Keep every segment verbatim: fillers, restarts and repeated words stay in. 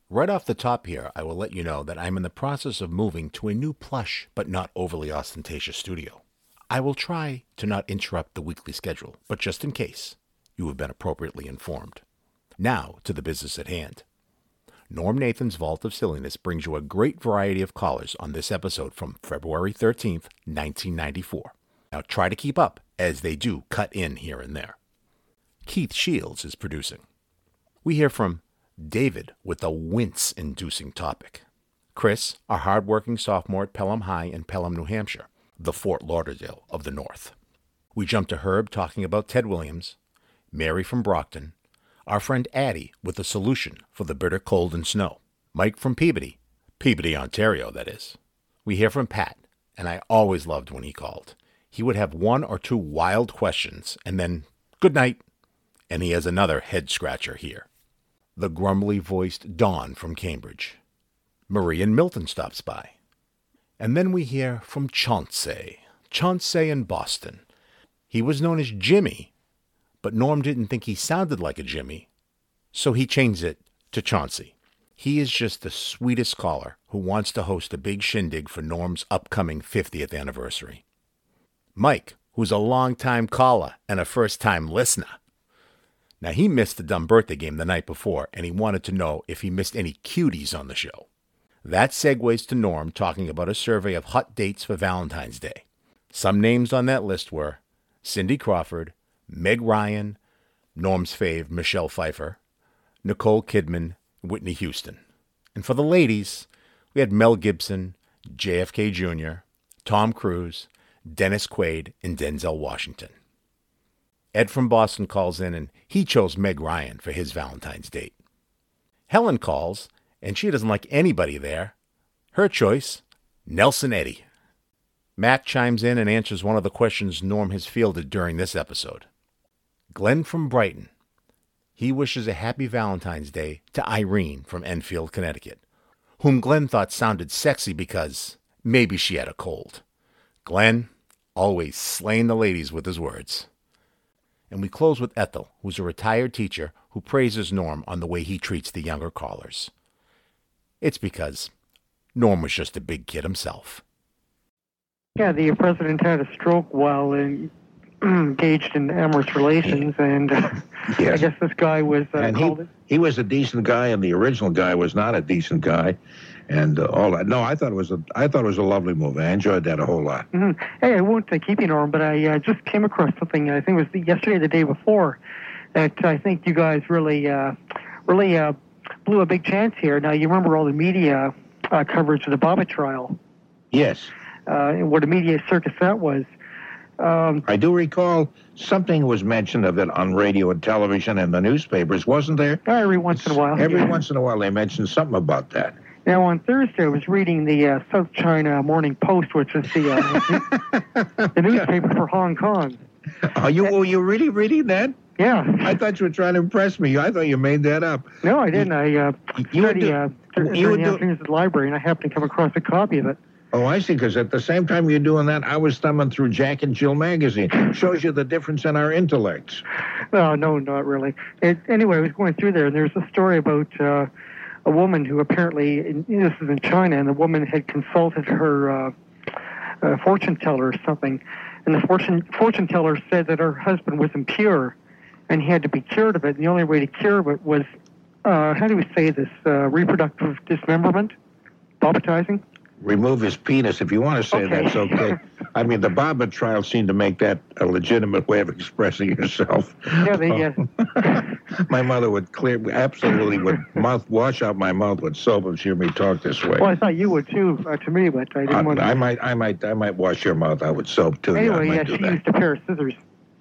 Right off the top here, I will let you know that I'm in the process of moving to a new plush but not overly ostentatious studio. I will try to not interrupt the weekly schedule, but just in case, you have been appropriately informed. Now to the business at hand. Norm Nathan's Vault of Silliness brings you a great variety of callers on this episode from February thirteenth, nineteen ninety-four. Now try to keep up, as they do cut in here and there. Keith Shields is producing. We hear from David with a wince-inducing topic. Chris, a hard-working sophomore at Pelham High in Pelham, New Hampshire, the Fort Lauderdale of the North. We jump to Herb talking about Ted Williams, Mary from Brockton, our friend Addie with a solution for the bitter cold and snow, Mike from Peabody, Peabody, Ontario, that is. We hear from Pat, and I always loved when he called. He would have one or two wild questions, and then, good night, and he has another head-scratcher here. The grumbly-voiced Dawn from Cambridge. Marie and Milton stops by. And then we hear from Chauncey, Chauncey in Boston. He was known as Jimmy, but Norm didn't think he sounded like a Jimmy, so he changed it to Chauncey. He is just the sweetest caller who wants to host a big shindig for Norm's upcoming fiftieth anniversary. Mike, who's a long-time caller and a first-time listener. Now, he missed the dumb birthday game the night before, and he wanted to know if he missed any cuties on the show. That segues to Norm talking about a survey of hot dates for Valentine's Day. Some names on that list were Cindy Crawford, Meg Ryan, Norm's fave, Michelle Pfeiffer, Nicole Kidman, Whitney Houston. And for the ladies, we had Mel Gibson, J F K Junior, Tom Cruise, Dennis Quaid, and Denzel Washington. Ed from Boston calls in, and he chose Meg Ryan for his Valentine's date. Helen calls, and she doesn't like anybody there. Her choice, Nelson Eddy. Matt chimes in and answers one of the questions Norm has fielded during this episode. Glenn from Brighton. He wishes a happy Valentine's Day to Irene from Enfield, Connecticut, whom Glenn thought sounded sexy because maybe she had a cold. Glenn, always slaying the ladies with his words. And we close with Ethel, who's a retired teacher who praises Norm on the way he treats the younger callers. It's because Norm was just a big kid himself. Yeah, the president had a stroke while in, engaged in amorous relations, and uh, yes. I guess this guy was uh, and called he, it. he was a decent guy, and the original guy was not a decent guy, and uh, all that. No, I thought it was a I thought it was a lovely movie. I enjoyed that a whole lot. Mm-hmm. Hey, I won't uh, keep you, Norm, but I uh, just came across something. I think it was the, yesterday, or the day before, that I think you guys really, uh, really uh, blew a big chance here. Now, you remember all the media uh, coverage of the Bobbitt trial? Yes. Uh, what a media circus that was. Um, I do recall something was mentioned of it on radio and television and the newspapers, wasn't there? Every once in a while. Every yeah. once in a while they mentioned something about that. Now, on Thursday, I was reading the uh, South China Morning Post, which is the, uh, the newspaper for Hong Kong. Are you, were you really reading that? Yeah. I thought you were trying to impress me. I thought you made that up. No, I didn't. I uh, you study do, uh, during you the do, afternoons at the library, and I happened to come across a copy of it. Oh, I see, because at the same time you're doing that, I was thumbing through Jack and Jill magazine. Shows you the difference in our intellects. No, no, not really. It, anyway, I was going through there, and there's a story about uh, a woman who apparently, in, this is in China, and the woman had consulted her uh, uh, fortune teller or something, and the fortune, fortune teller said that her husband was impure, and he had to be cured of it, and the only way to cure it was, uh, how do we say this, uh, reproductive dismemberment? Bobbitizing? Remove his penis. If you want to say okay. that's okay. I mean, the Bobbitt trial seemed to make that a legitimate way of expressing yourself. Yeah, they, uh... My mother would clear, absolutely would mouth, wash out my mouth with soap if she heard me talk this way. Well, I thought you would too, uh, to me, but I didn't uh, want to... I might, I might, I might wash your mouth out with soap too. Anyway, yeah, yeah, she that. used a pair of scissors.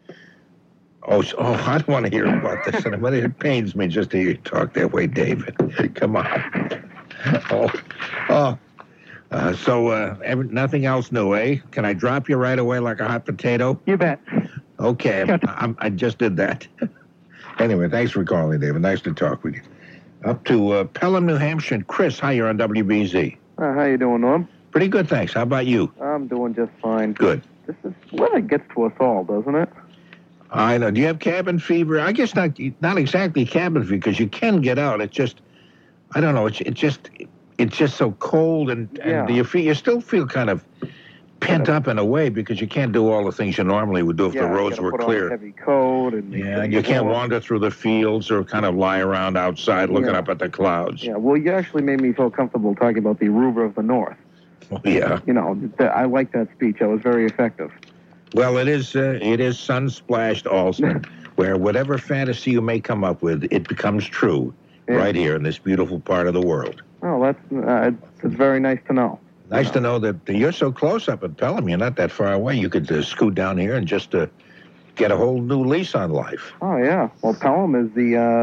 Oh, oh, I don't want to hear about this. And it pains me just to hear you talk that way, David. Come on. Oh, oh. Uh, so, uh, every, nothing else new, eh? Can I drop you right away like a hot potato? You bet. Okay, I, I, I just did that. Anyway, thanks for calling, David. Nice to talk with you. Up to uh, Pelham, New Hampshire. Chris, hi, you're on W B Z. Uh, how you doing, Norm? Pretty good, thanks. How about you? I'm doing just fine. Good. This is weather gets to us all, doesn't it? I know. Do you have cabin fever? I guess not. Not exactly cabin fever because you can get out. It's just I don't know. It's it just it's just so cold, and, and Yeah. you feel you still feel kind of pent up in a way because you can't do all the things you normally would do if yeah, the you roads gotta were put on a clear. heavy coat, and Yeah, and you can't wander through the fields or kind of lie around outside looking Yeah. up at the clouds. Yeah, well, you actually made me feel comfortable talking about the Aruba of the North. Oh, yeah. You know, th- I like that speech. That was very effective. Well, it is uh, it is sun-splashed also, where whatever fantasy you may come up with, it becomes true Yeah. right here in this beautiful part of the world. Oh, that's uh, it's very nice to know. Nice You to know that you're so close up in Pelham. You're not that far away. You could uh, scoot down here and just uh, get a whole new lease on life. Oh yeah. Well, Pelham is the uh,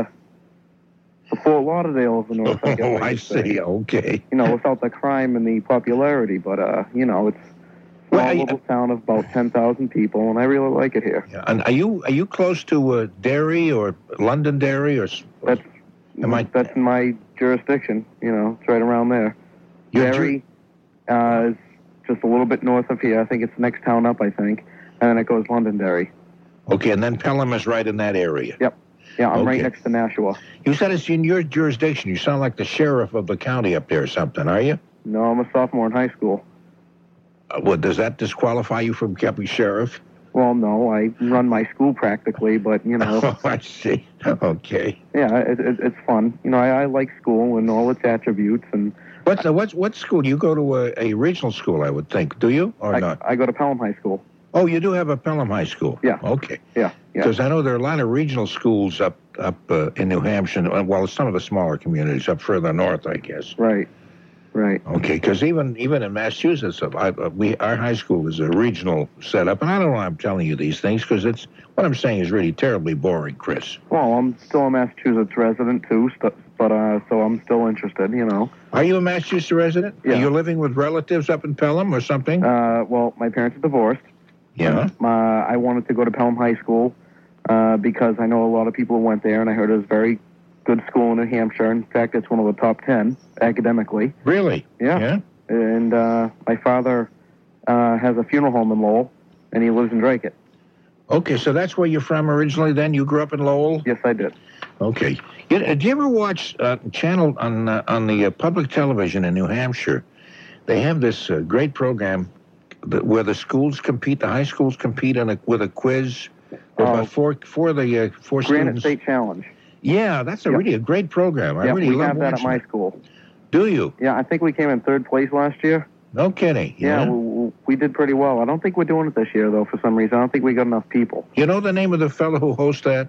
the Fort Lauderdale of the North. I guess Oh, I I could say. see. Okay. You know, without the crime and the popularity, but uh, you know, it's a small Well, I- little town of about ten thousand people, and I really like it here. Yeah. And are you are you close to uh, Derry or Londonderry or? s- That's Am I- that's in my jurisdiction. You know, it's right around there. Your ju- Derry uh, is just a little bit north of here. I think it's the next town up. I think, and then it goes Londonderry. Okay, and then Pelham is right in that area. Yeah, I'm right Okay. next to Nashua. You said it's in your jurisdiction. You sound like the sheriff of the county up there or something, are you? No, I'm a sophomore in high school. Uh, well, does that disqualify you from becoming sheriff? Well, no, I run my school practically, but you know, Oh, I see. Okay. yeah, it, it, it's fun. You know, I, I like school and all its attributes, and What's uh, what's what school? You go to a, a regional school, I would think. Do you or I, not? I go to Pelham High School. Oh, you do have a Pelham High School. Yeah. Okay. Yeah, yeah. Because I know there are a lot of regional schools up up uh, in New Hampshire. uh, Well, some of the smaller communities up further north, I guess. Right, right. Okay, because even even in Massachusetts, uh, I, uh, we our high school is a regional setup, and I don't know why I'm telling you these things because it's what I'm saying is really terribly boring, Chris. Well, I'm still a Massachusetts resident too, st- but uh, so I'm still interested. You know. Are you a Massachusetts resident? Yeah. Are you living with relatives up in Pelham or something? Uh, well, my parents are divorced. yeah. Uh, I wanted to go to Pelham High School uh, because I know a lot of people who went there, and I heard it was a very good school in New Hampshire. In fact, it's one of the top ten academically. Really? Yeah. Yeah. And uh, my father uh, has a funeral home in Lowell, and he lives in Drake. Okay, so that's where you're from originally. Then you grew up in Lowell. Yes, I did. Okay. You, uh, do you ever watch uh, channel on uh, on the uh, public television in New Hampshire? They have this uh, great program that, where the schools compete, the high schools compete in a, with a quiz. There's Oh. about four for the uh, four Granite students. State Challenge. Yeah, that's a Yep. really a great program. I Yeah, really we love have that at watching my it. school. Do you? Yeah, I think we came in third place last year. No kidding. Yeah, Yeah. we, we did pretty well. I don't think we're doing it this year, though, for some reason. I don't think we got enough people. You know the name of the fellow who hosts that?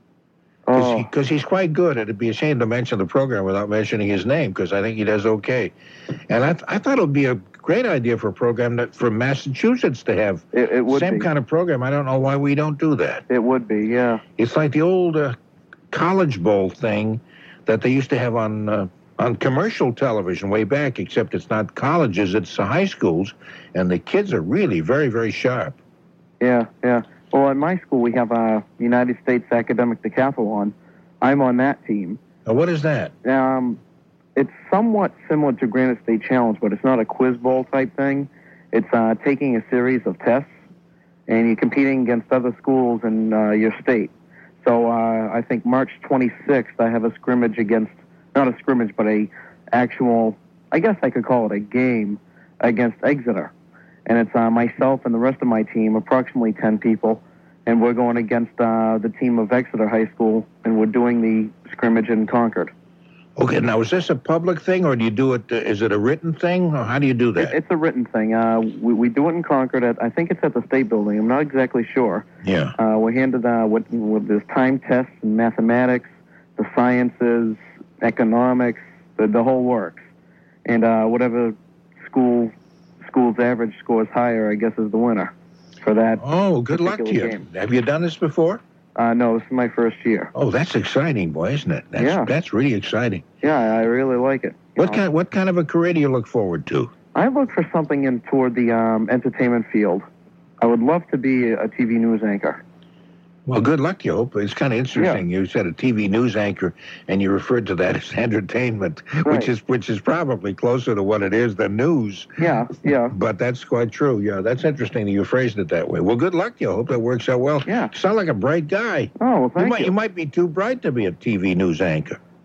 Oh, Because he's quite good. It'd be a shame to mention the program without mentioning his name, because I think he does okay. And I, th- I thought it would be a great idea for a program that for Massachusetts to have it, it would same be. kind of program. I don't know why we don't do that. It would be, yeah. It's like the old uh, College Bowl thing that they used to have on uh, on commercial television way back, except it's not colleges, it's uh, high schools, and the kids are really very, very sharp. Yeah, yeah. Well, in my school, we have a United States Academic Decathlon. I'm on that team. Now, what is that? Um, it's somewhat similar to Granite State Challenge, but it's not a quiz bowl type thing. It's uh, taking a series of tests, and you're competing against other schools in uh, your state. So uh, I think March twenty-sixth, I have a scrimmage against, not a scrimmage, but a actual, I guess I could call it a game against Exeter. And it's uh, myself and the rest of my team, approximately ten people, and we're going against uh, the team of Exeter High School, and we're doing the scrimmage in Concord. Okay, now is this a public thing, or do you do it? Uh, is it a written thing, or how do you do It, that? it's a written thing. Uh, we, we do it in Concord. At, I think it's at the State Building. I'm not exactly sure. yeah. Uh, we're handed uh, with, with this time tests in mathematics, the sciences, economics, the, the whole works. And uh, whatever school school's average scores higher, I guess, is the winner for that. Oh, good luck to you. particular game. Have you done this before? Uh, no, this is my first year. Oh, that's exciting, boy, isn't it? That's, Yeah. That's really exciting. Yeah, I really like it. You What know, kind? What kind of a career do you look forward to? I look for something in toward the um, entertainment field. I would love to be a T V news anchor. Well, good luck, you hope. It's kind of interesting. You said a T V news anchor, and you referred to that as entertainment, Right. which is which is probably closer to what it is than news. Yeah, yeah, But that's quite true. Yeah, that's interesting that you phrased it that way. Well, good luck, you hope that works out well. yeah. You sound like a bright guy. Oh, well, You thank might you. you might be too bright to be a T V news anchor. Oh, I don't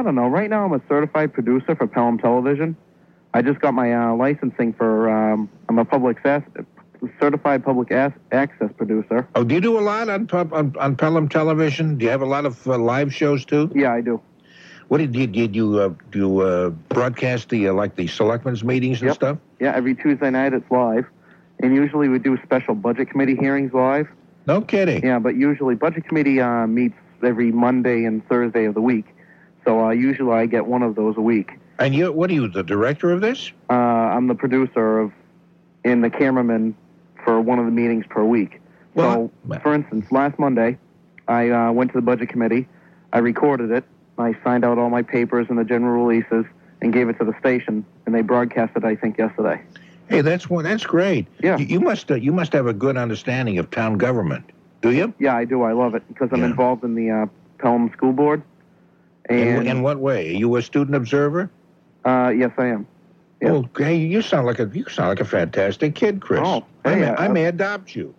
don't know. Right now, I'm a certified producer for Pelham Television. I just got my uh, licensing for. Um, I'm a public access, certified public as- access producer. Oh, do you do a lot on pub, on, on Pelham Television? Do you have a lot of uh, live shows too? Yeah, I do. What did you did you uh, do? You, uh, broadcast the uh, like the selectmen's meetings and Yep. stuff? Yeah, every Tuesday night it's live, and usually we do special budget committee hearings live. No kidding. Yeah, but usually budget committee uh, meets every Monday and Thursday of the week. So uh, usually I get one of those a week. And you, what are you, the director of this? Uh, I'm the producer of, and the cameraman for one of the meetings per week. Well, so, for instance, last Monday, I uh, went to the budget committee. I recorded it. I signed out all my papers and the general releases and gave it to the station, and they broadcast it, I think, yesterday. Hey, that's one. That's great. Yeah. You, you must. Uh, you must have a good understanding of town government. Do you? Yeah, I do. I love it because I'm Yeah. involved in the uh, Pelham School Board. In, And in what way? Are you a student observer? uh, yes, I am. Yeah. Well, hey, you sound like a you sound like a fantastic kid, Chris. Oh, I, hey, may, uh, I may adopt you.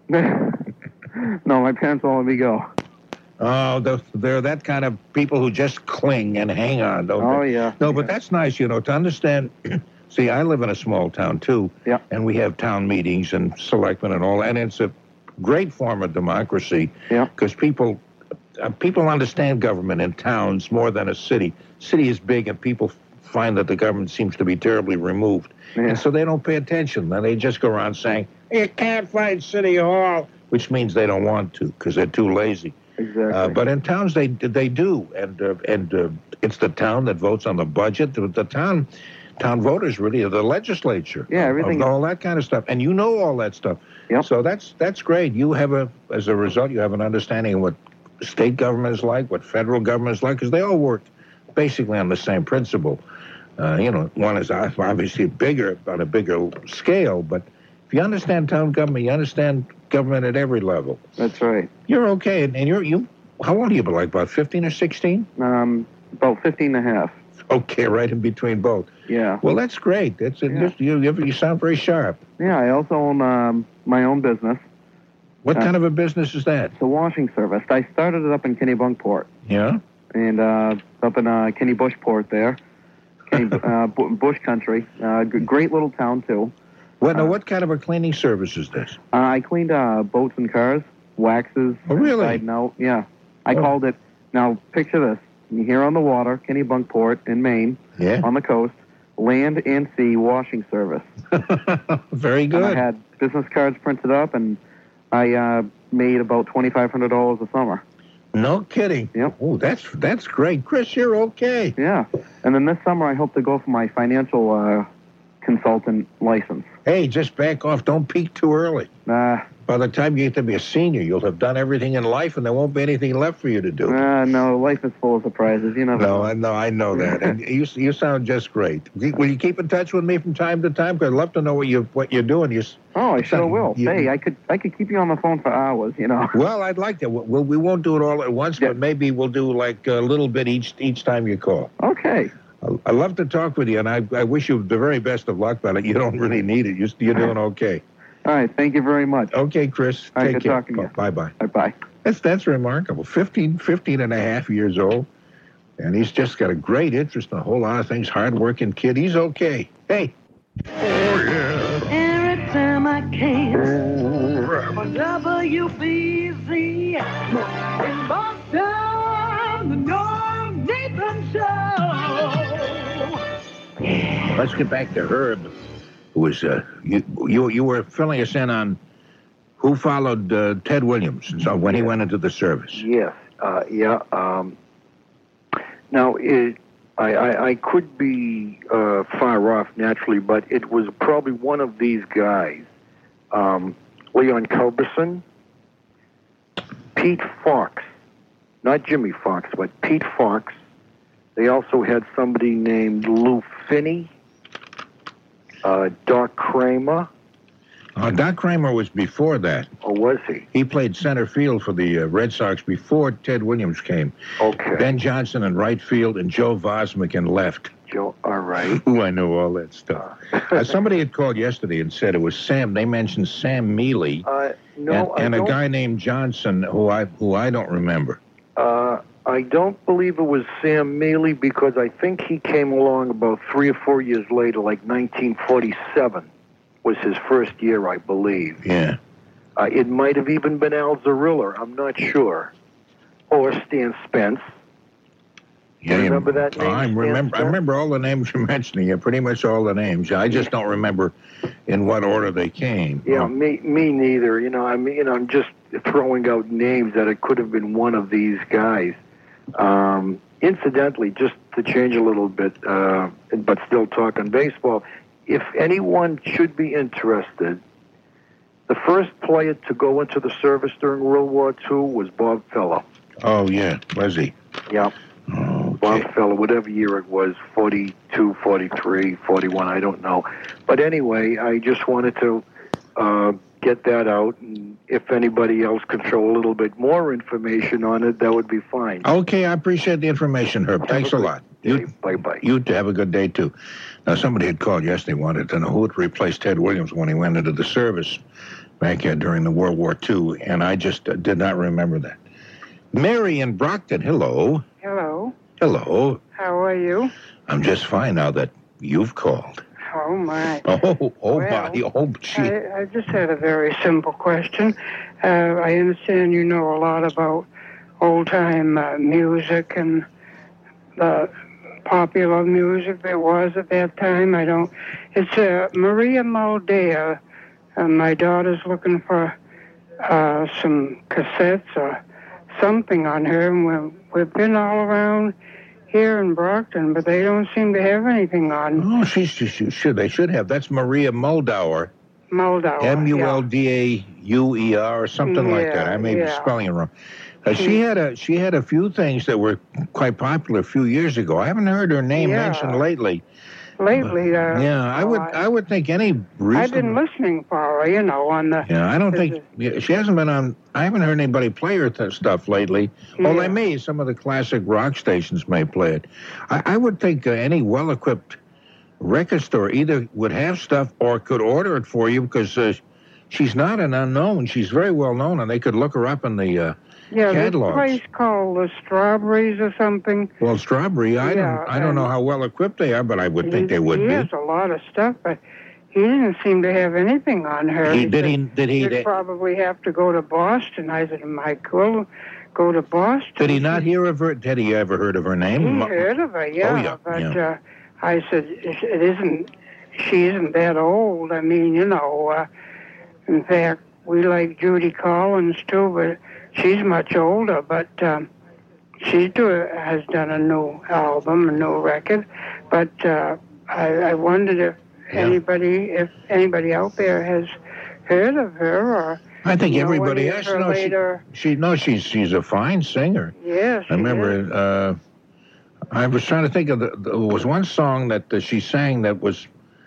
No, my parents won't let me go. Oh, the, they're that kind of people who just cling and hang on, don't Oh, they? yeah. No, but that's nice, you know, to understand. See, I live in a small town, too. Yeah. And we have town meetings and selectmen and all, and it's a great form of democracy. Yeah. Because people, uh, people understand government in towns more than a city. City is big, and people find that the government seems to be terribly removed. Yeah. And so they don't pay attention. And they just go around saying, you can't find City Hall, which means they don't want to because they're too lazy. Exactly. Uh, but in towns, they they do, and uh, and uh, it's the town that votes on the budget. The, the town town voters really are the legislature. Yeah, of- everything- of all that kind of stuff, and you know all that stuff. Yep. So that's that's great. You have a as a result, you have an understanding of what state government is like, what federal government is like, because they all work basically on the same principle. Uh, you know, one is obviously bigger on a bigger scale, but if you understand town government, you understand government at every level. That's right. You're okay, and and you're you. How old are you? Like about fifteen or sixteen? Um, about fifteen and a half. Okay, right in between both. Yeah. Well, that's great. That's Yeah. you. You you sound very sharp. Yeah, I also own um, my own business. What Uh, kind of a business is that? It's a washing service. I started it up in Kennebunkport Yeah. and uh, up in uh, Kenny Bushport there, Kenny, uh, Bu- Bush Country. Uh, g- great little town too. What now? Uh, What kind of a cleaning service is this? Uh, I cleaned uh, boats and cars, waxes. Oh, really? Inside and out. Yeah. I Oh. called it. Now picture this: you're here on the water, Kennebunkport in Maine, Yeah. on the coast, land and sea washing service. Very And I good. had business cards printed up, and I uh, made about twenty-five hundred dollars a summer. No kidding. Yep. Oh, that's that's great, Chris. You're okay. Yeah. And then this summer, I hope to go for my financial uh, consultant license. Hey, just back off. Don't peak too early. Uh, By the time you get to be a senior, you'll have done everything in life, and there won't be anything left for you to do. uh, no, life is full of surprises. You never No, know. I know, I know that. And you, you sound just great. Will you keep in touch with me from time to time? Because I'd love to know what you what you're doing. You, Oh, I sure will. You- Hey, I could I could keep you on the phone for hours. You know. well, I'd like that. We'll, we won't do it all at once, Yeah. but maybe we'll do like a little bit each each time you call. Okay. I- I love to talk with you, and I, I wish you the very best of luck, but you don't really need it. You're, you're doing okay. All right. Thank you very much. Okay, Chris. All right, Take good care. talking to you. Bye-bye. Bye bye. That's that's remarkable. fifteen, fifteen and a half years old, and he's just got a great interest in a whole lot of things. Hard-working kid. He's okay. Hey. Oh, yeah. Every time I can for W B Z in Boston, the Norm Nathan Show. Let's get back to Herb, who was, uh, you, you, you were filling us in on who followed uh, Ted Williams so when he went into the service. Yes, uh, yeah. Um, now, it, I, I, I could be uh, far off naturally, but it was probably one of these guys. Um, Leon Culberson, Pete Fox, not Jimmy Fox, but Pete Fox. They also had somebody named Lou Finney, uh, Doc Kramer, Uh, Doc Kramer was before that. or was he? He played center field for the uh, Red Sox before Ted Williams came. Okay. Ben Johnson in right field and Joe Vosmick in left. Joe, all right. Ooh, I know all that stuff. Uh, somebody had called yesterday and said it was Sam. They mentioned Sam Mealy Uh, no, and, I and a don't- guy named Johnson who I who I don't remember. Uh, I don't believe it was Sam Mealy because I think he came along about three or four years later, like nineteen forty-seven was his first year, I believe. Yeah. Uh, it might have even been Al Zarilla, I'm not sure. Or Stan Spence. Yeah, You remember that name, I Stan remember. I Spence? remember all the names you're mentioning. Yeah, pretty much all the names. I just don't remember in what order they came. Yeah, Oh, me me neither. You know, I mean, you know, I'm just throwing out names that it could have been one of these guys. Um, incidentally, just to change a little bit, uh, but still talking baseball, if anyone should be interested, the first player to go into the service during World War Two was Bob Feller. oh yeah, was he? Yeah, Okay. Bob Feller, whatever year it was, forty-two, forty-three, forty-one, I don't know. But anyway, I just wanted to uh, get that out, and if anybody else could throw a little bit more information on it, that would be fine. Okay, I appreciate the information, Herb. Thanks a lot. You, Bye-bye. you have a good day, too. Now, somebody had called yesterday, wanted to know who would replace Ted Williams when he went into the service back uh, during the World War Two, and I just uh, did not remember that. Mary in Brockton, hello. Hello. Hello. How are you? I'm just fine now that you've called. Oh, my. Oh, oh, Well, my. Oh, gee. I, I just had a very simple question. Uh, I understand you know a lot about old-time uh, music and the popular music there was at that time. I don't... It's uh, Maria Moldea. Uh, my daughter's looking for uh, some cassettes or something on her, and we've, we've been all around here in Brockton, but they don't seem to have anything on Oh, she, she, she should. They should have. That's Maria Moldauer. Moldau. M U L D A U E R or something like that. I may be Yeah, yeah. spelling it wrong. Uh, she had a she had a few things that were quite popular a few years ago. I haven't heard her name Yeah. mentioned lately. Lately, uh, Yeah, I would I, I would think any I've reason. been listening for her, you know, on the... Yeah, I don't Is think yeah, she hasn't been on. I haven't heard anybody play her th- stuff lately. Well, Yeah. they may. Some of the classic rock stations may play it. I, I would think uh, any well-equipped record store either would have stuff or could order it for you because uh, she's not an unknown. She's very well known, and they could look her up in the uh, Yeah, this catalogs. place called the Strawberries or something. Well, Strawberry. I Yeah, don't. I don't and- know how well equipped they are, but I would think he, they would he be. has a lot of stuff, but he didn't seem to have anything on her. He, did said, he? Did he? You'd Did, probably have to go to Boston. I said, Mike, go, go to Boston. did he not hear of her? Had he ever heard of her name? He Mo- heard of her, yeah. Oh, yeah, but yeah. Uh, I said, it it isn't, she isn't that old. I mean, you know, uh, in fact, we like Judy Collins too, but she's much older. But um, she do, has done a new album, a new record. But uh, I, I wondered if Yeah. anybody, if anybody out there has heard of her or. I think you know, everybody any of has. her No, she, later- she. No, she's she's a fine singer. Yes, I remember. Uh, I was trying to think of the. There was one song that uh, she sang that was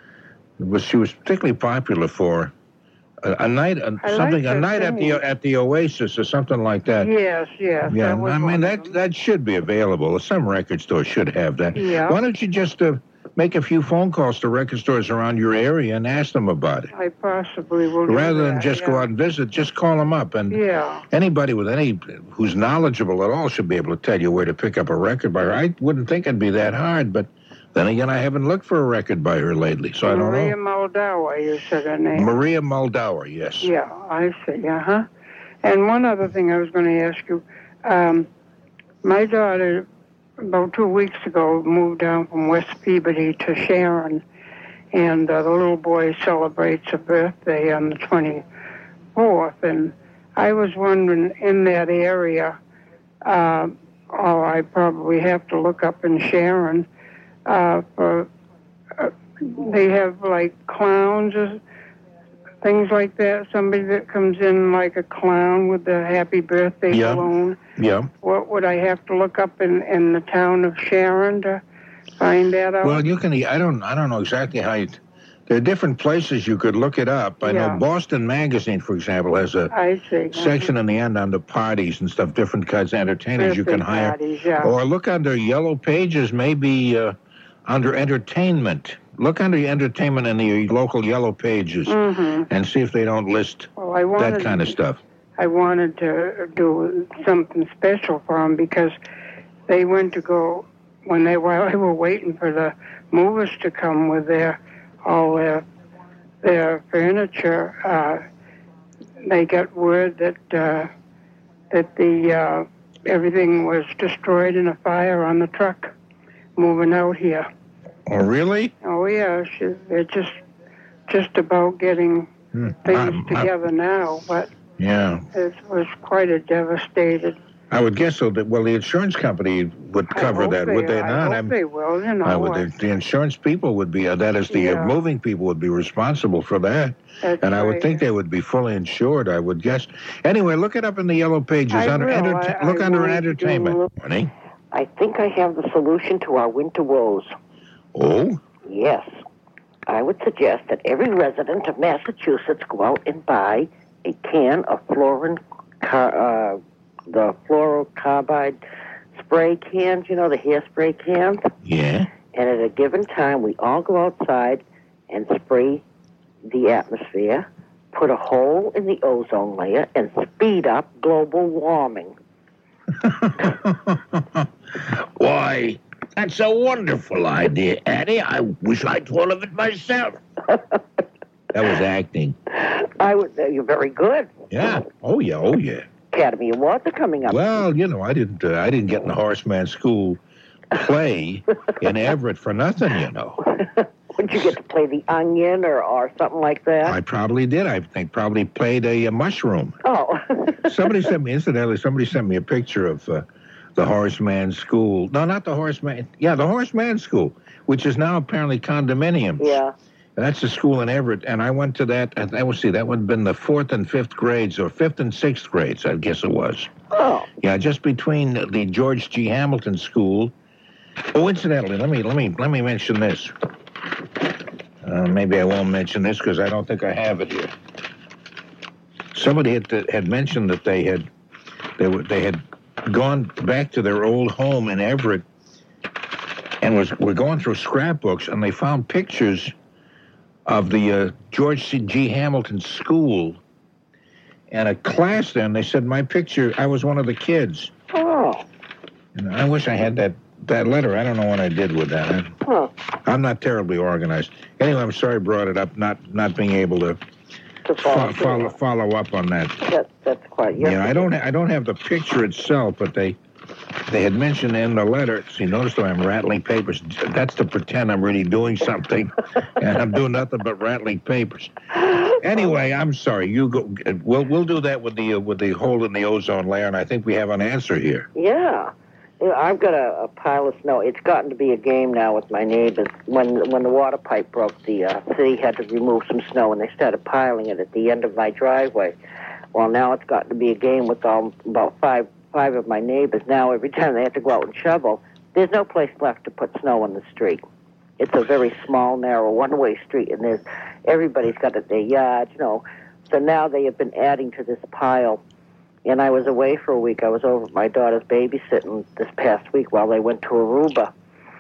was she was particularly popular for. A, a night, a, I something, like a her night at the singing. at the Oasis or something like that. Yes, yes. Yeah, that was I one mean of that them. that should be available. Some record stores should have that. Yeah. Why don't you just uh, make a few phone calls to record stores around your area and ask them about it, I possibly will do rather than that, just yeah. go out and visit? Just call them up, and Yeah. anybody with any who's knowledgeable at all should be able to tell you where to pick up a record by her. I wouldn't think it'd be that hard, but then again, I haven't looked for a record by her lately, so I don't Maria know. Moldauer, you said her name. Maria Moldauer, yes. Yeah, I see. Uh huh. And one other thing I was going to ask you, um, my daughter about two weeks ago moved down from West Peabody to Sharon, and uh, the little boy celebrates a birthday on the twenty-fourth, and I was wondering in that area, uh, oh, I probably have to look up in Sharon. Uh, for uh, they have like clowns or things like that. Somebody that comes in like a clown with the happy birthday Yeah. balloon. Yeah. What would I have to look up in, in the town of Sharon to find that out? Well, you can. I don't. I don't know exactly how. You, there are different places you could look it up. I Yeah. know Boston Magazine, for example, has a I see. section in the end under parties and stuff. Different kinds of entertainers you can Birthday hire. parties, yeah. Or look under Yellow Pages, maybe uh, under entertainment. Look under entertainment in the local Yellow Pages Mm-hmm. and see if they don't list Well, I wanted that kind of stuff. I wanted to do something special for him because they went to go, when they were, they were waiting for the movers to come with their, all their, their furniture, uh, they got word that, uh, that the, uh, everything was destroyed in a fire on the truck moving out here. Oh, really? Oh, yeah. She, they're just, just about getting Hmm. things Um, I- together now, but Yeah. it was quite a devastated. I would guess so. That, well, the insurance company would I cover hope that, would they I not? hope I'm- they will, you know. I would, uh, the, the insurance people would be, uh, that is, the uh, Yeah. moving people would be responsible for that. that's And I would right. think they would be fully insured, I would guess. Anyway, look it up in the yellow pages. I under will. enter- I- look I under wanted to do a entertainment. little- Honey. I think I have the solution to our winter woes. Oh? Yes. I would suggest that every resident of Massachusetts go out and buy a can of fluorine, car, uh, the fluorocarbide spray cans, you know, the hairspray cans. Yeah? And at a given time, we all go outside and spray the atmosphere, put a hole in the ozone layer, and speed up global warming. Why, that's a wonderful idea, Addie. I wish I'd thought of it myself. That was acting. I would. Uh, you're very good. Yeah. Oh, yeah. Oh, yeah. Academy Awards are coming up. Well, you know, I didn't. Uh, I didn't get in the Horseman School play in Everett for nothing. You know, Would you get to play the onion or, or something like that? I probably did. I think probably played a, a mushroom. Oh. Somebody sent me, incidentally, somebody sent me a picture of uh, the Horseman School. No, not the Horseman. Yeah, the Horseman School, which is now apparently condominiums. Yeah. That's a school in Everett, and I went to that. And I would see that would have been the fourth and fifth grades, or fifth and sixth grades, I guess it was. Oh. Yeah, just between the George G. Hamilton School. Oh, incidentally, let me let me let me mention this. Uh, maybe I won't mention this because I don't think I have it here. Somebody had had mentioned that they had they were they had gone back to their old home in Everett, and was were going through scrapbooks, and they found pictures of the uh, George C. G. Hamilton School and a class there, and they said my picture, I was one of the kids. Oh. And I wish I had that, that letter. I don't know what I did with that. I, Huh. I'm not terribly organized. Anyway, I'm sorry I brought it up, not not being able to To follow, fo- follow, follow up on that. That, that's quite. Yes, Yeah, I don't I don't have the picture itself, but they they had mentioned in the letter. See, notice that I'm rattling papers. That's to pretend I'm really doing something, and I'm doing nothing but rattling papers. Anyway, I'm sorry. You go. We'll we'll do that with the uh, with the hole in the ozone layer, and I think we have an answer here. Yeah. Yeah, I've got a, a pile of snow. It's gotten to be a game now with my neighbors. When when the water pipe broke, the uh, city had to remove some snow, and they started piling it at the end of my driveway. Well, now it's gotten to be a game with um, about five five of my neighbors. Now every time they have to go out and shovel, there's no place left to put snow on the street. It's a very small, narrow, one-way street, and there's everybody's got it their yard, you know. So now they have been adding to this pile. And I was away for a week. I was over at my daughter's babysitting this past week while they went to Aruba.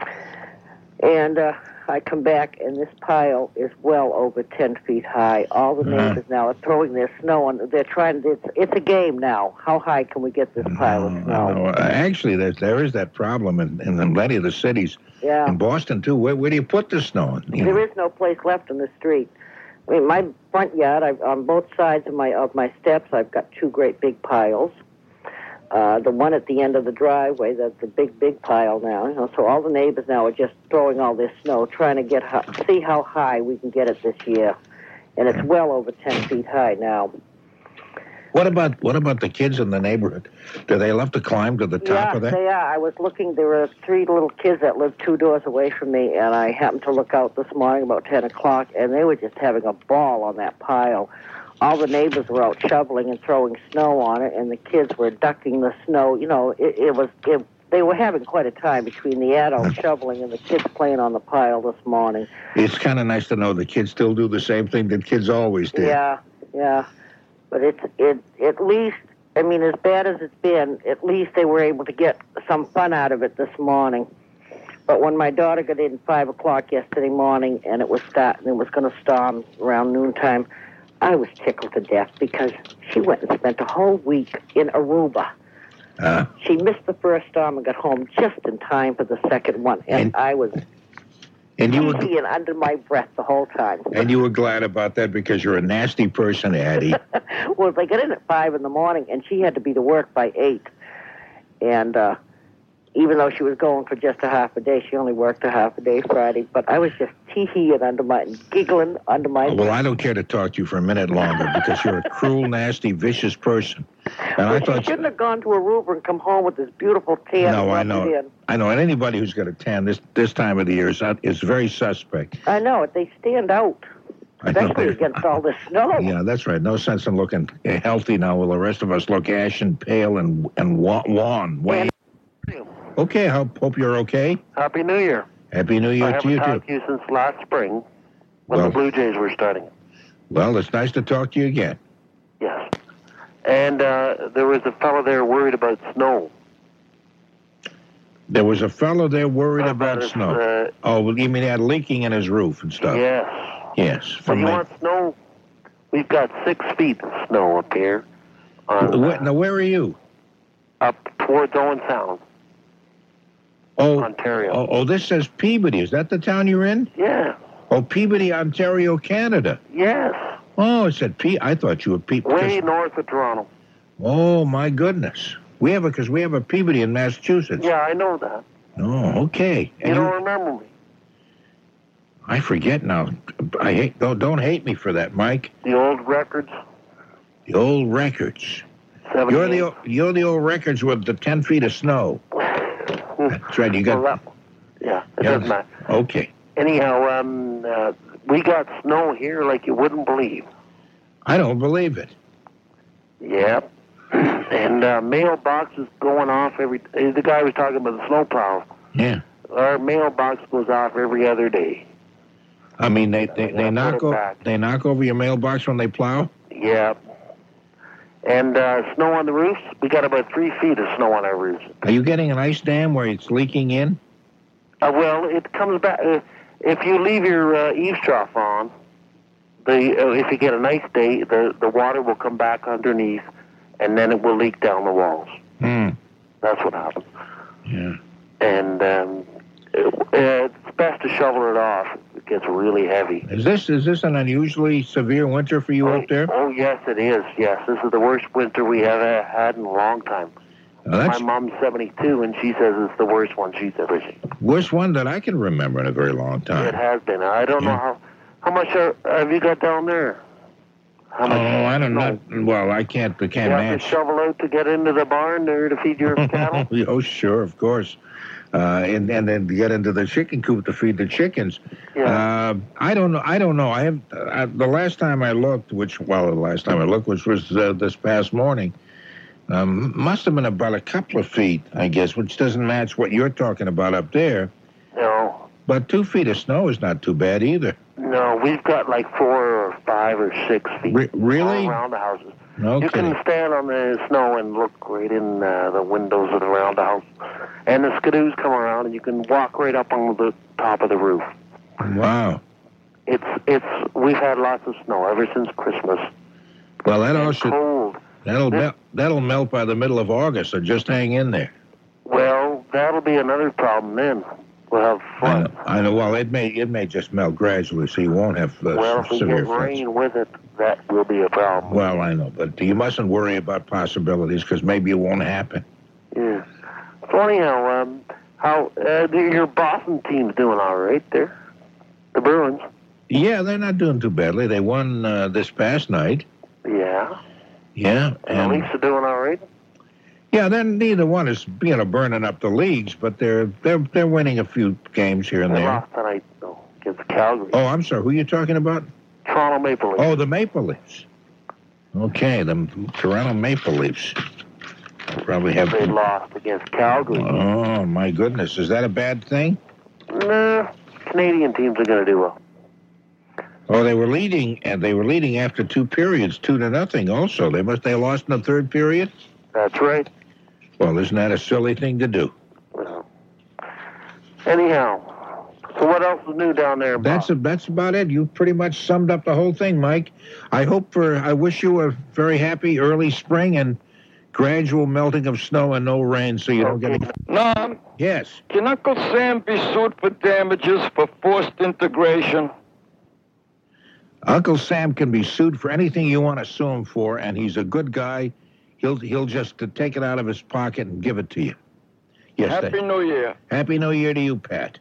And uh, I come back, and this pile is well over ten feet high. All the Uh-huh. neighbors now are throwing their snow on. They're trying. It's, it's a game now. How high can we get this pile of Uh, snow? uh, actually, there there is that problem in, in many of the cities. Yeah. In Boston too. Where where do you put the snow? You know? There is no place left in the street. I mean, my front yard, I've, on both sides of my of my steps, I've got two great big piles. Uh, the one at the end of the driveway, that's the big, big pile now. You know, so all the neighbors now are just throwing all this snow, trying to get ho- see how high we can get it this year, and it's well over ten feet high now. What about what about the kids in the neighborhood? Do they love to climb to the top Yeah, of that? they are. I was looking. There were three little kids that lived two doors away from me, and I happened to look out this morning about ten o'clock, and they were just having a ball on that pile. All the neighbors were out shoveling and throwing snow on it, and the kids were ducking the snow. You know, it, it was. It, they were having quite a time between the adults shoveling and the kids playing on the pile this morning. It's kind of nice to know the kids still do the same thing that kids always did. Yeah, yeah. But it's it at least, I mean, as bad as it's been, at least they were able to get some fun out of it this morning. But when my daughter got in five o'clock yesterday morning, and it was starting, it was going to storm around noontime, I was tickled to death because she went and spent a whole week in Aruba. Uh, She missed the first storm and got home just in time for the second one, and, And- I was and you were and under my breath the whole time. and you were glad about that because you're a nasty person, Addie. Well, they got in at five in the morning, and she had to be to work by eight. And uh, even though she was going for just a half a day, she only worked a half a day Friday. But I was just tee-heeing under my, giggling under my. Oh, well, I don't care to talk to you for a minute longer because you're a cruel, nasty, vicious person. And well, I she thought shouldn't have gone to Aruba and come home with this beautiful tan. No, I rubbed know. in. I know. And anybody who's got a tan this this time of the year is, is very suspect. I know it. They stand out, I know especially they- against all this snow. Yeah, that's right. No sense in looking uh, healthy now while the rest of us look ashen, pale, and and wa- wan. Wayne. Okay, I hope, hope you're okay. Happy New Year. Happy New I Year to haven't you, too. talked to you since last spring when Well- the Blue Jays were starting. Well, it's nice to talk to you again. Yes. And uh, there was a fellow there worried about snow. There was a fellow there worried about his, snow. Uh, Oh, well, you mean he had leaking in his roof and stuff? yes. Yes. But From you the, want snow? We've got six feet of snow up here. On, Wh- now, where are you? up towards Owen Sound, Oh, Ontario. oh, oh, this says Peabody. Is that the town you're in? Yeah. Oh, Peabody, Ontario, Canada. Yes. Oh, it said P. I thought you were Peabody. Way north of Toronto. Oh, my goodness. We have a, because we have a Peabody in Massachusetts. Yeah, I know that. Oh, okay. You And don't remember me. I forget now. I hate. Don't, don't hate me for that, Mike. The old records. The old records. You're seventy-eight. the o- you're the old records with the ten feet of snow. That's right. You got. Well, that, yeah, it Yeah. doesn't matter. Okay. Anyhow, um, uh, we got snow here like you wouldn't believe. I don't believe it. Yep. And uh, mailbox is going off every. uh, The guy was talking about the snowplow. Yeah. Our mailbox goes off every other day. I mean, they they, they Yeah, knock put it o- back. they knock over your mailbox when they plow. Yep. And uh, snow on the roofs. We got about three feet of snow on our roofs. Are you getting an ice dam where it's leaking in? Uh, well, it comes back. Uh, if you leave your uh, eaves trough on, the uh, if you get a nice day, the the water will come back underneath, and then it will leak down the walls. Hmm. That's what happens. Yeah. And um, it, it's best to shovel it off. It gets really heavy. Is this is this an unusually severe winter for you oh, up there? Oh yes, it is. Yes, this is the worst winter we have uh, had in a long time. Now, that's My mom's seventy-two, and she says it's the worst one she's ever seen. worst one that I can remember in a very long It time. has been. I don't know Yeah. how how much uh, have you got down there? How Oh, much? I don't snow? know. Well, I can't. I You can't have to match. shovel out to get into the barn there to feed your cattle. Oh, sure, of course. Uh, and and then to get into the chicken coop to feed the chickens. Yeah. Uh, I don't know. I don't know. I have uh, the last time I looked, which well, the last time I looked, which was uh, this past morning, um, must have been about a couple of feet, I guess, which doesn't match what you're talking about up there. No, But two feet of snow is not too bad either. no, we've got like four or five or six feet Re- really? all around the houses. No You kidding. can stand on the snow and look right in uh, the windows of around the house. And the skidoos come around, and you can walk right up on the top of the roof. Wow. It's it's we've had lots of snow ever since Christmas. Well, that all It's should cold. that'll This- melt that'll melt by the middle of August. So just hang in there. Well, that'll be another problem then. We'll have I flood. know, I know. Well, it may it may just melt gradually, so you won't have uh, Well, if we severe get effects. rain with it, that will be a problem. Well, I know, but you mustn't worry about possibilities because maybe it won't happen. Yeah. So anyhow, um, how uh, your Boston team's doing all right there? The Bruins. Yeah, they're not doing too badly. They won uh, this past night. Yeah. Yeah, And the and Leafs are doing all right. yeah, then neither one is you know burning up the leagues, but they're they're they're winning a few games here and They there. lost tonight though against Calgary. Oh, I'm sorry. Who are you talking about? Toronto Maple Leafs. Oh, the Maple Leafs. Okay, the Toronto Maple Leafs. Probably have. They lost against Calgary. Oh my goodness, is that a bad thing? Nah, Canadian teams are going to do well. Oh, they were leading, and they were leading after two periods, two to nothing. Also, they must they lost in the third period. That's right. Well, isn't that a silly thing to do? Well, anyhow, so what else is new down there? Bob? That's a, that's about it. You pretty much summed up the whole thing, Mike. I hope for I wish you a very happy early spring, and gradual melting of snow and no rain, so you don't get any... Norm, Yes. can Uncle Sam be sued for damages for forced integration? Uncle Sam can be sued for anything you want to sue him for, and he's a good guy. He'll he'll just uh, take it out of his pocket and give it to you. Yes. Happy they- New Year. Happy New Year to you, Pat.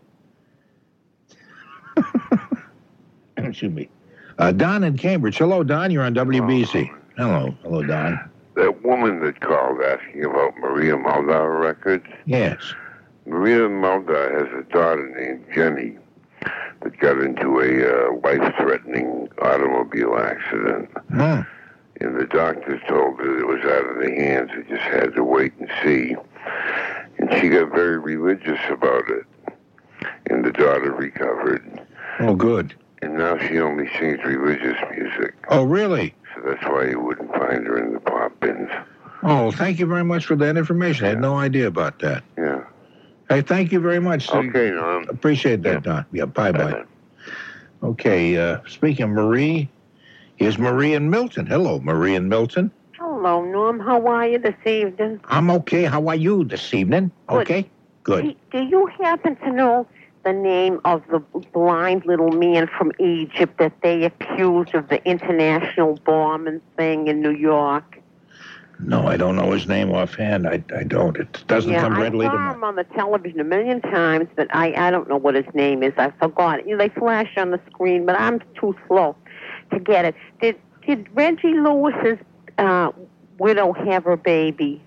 Excuse me. Uh, Don in Cambridge. Hello, Don. You're on W B C. Hello. Hello, Don. That woman that called asking about Maria Muldaur records, Yes. Maria Muldaur has a daughter named Jenny that got into a uh, life-threatening automobile accident. Hmm. And the doctors told her it was out of their hands. They just had to wait and see. And she got very religious about it. And the daughter recovered. Oh, good. And now she only sings religious music. Oh, really? So that's why you wouldn't find her in the pop bins. Oh, thank you very much for that information. I had no idea about that. Yeah. Hey, thank you very much. Okay, Norm. Appreciate that, Don. Yeah, bye-bye. Okay, uh, speaking of Marie, here's Marie and Milton. Hello, Marie and Milton. Hello, Norm. How are you this evening? I'm okay. How are you this evening? Good. Okay? Good. Do, do you happen to know the name of the blind little man from Egypt that they accused of the international bombing thing in New York? No, I don't know his name offhand. I, I don't. It doesn't yeah, come readily I to saw mind. him on the television a million times, but I, I don't know what his name is. I forgot it. You know, they flash on the screen, but I'm too slow to get it. Did did Reggie Lewis's uh, widow have her baby?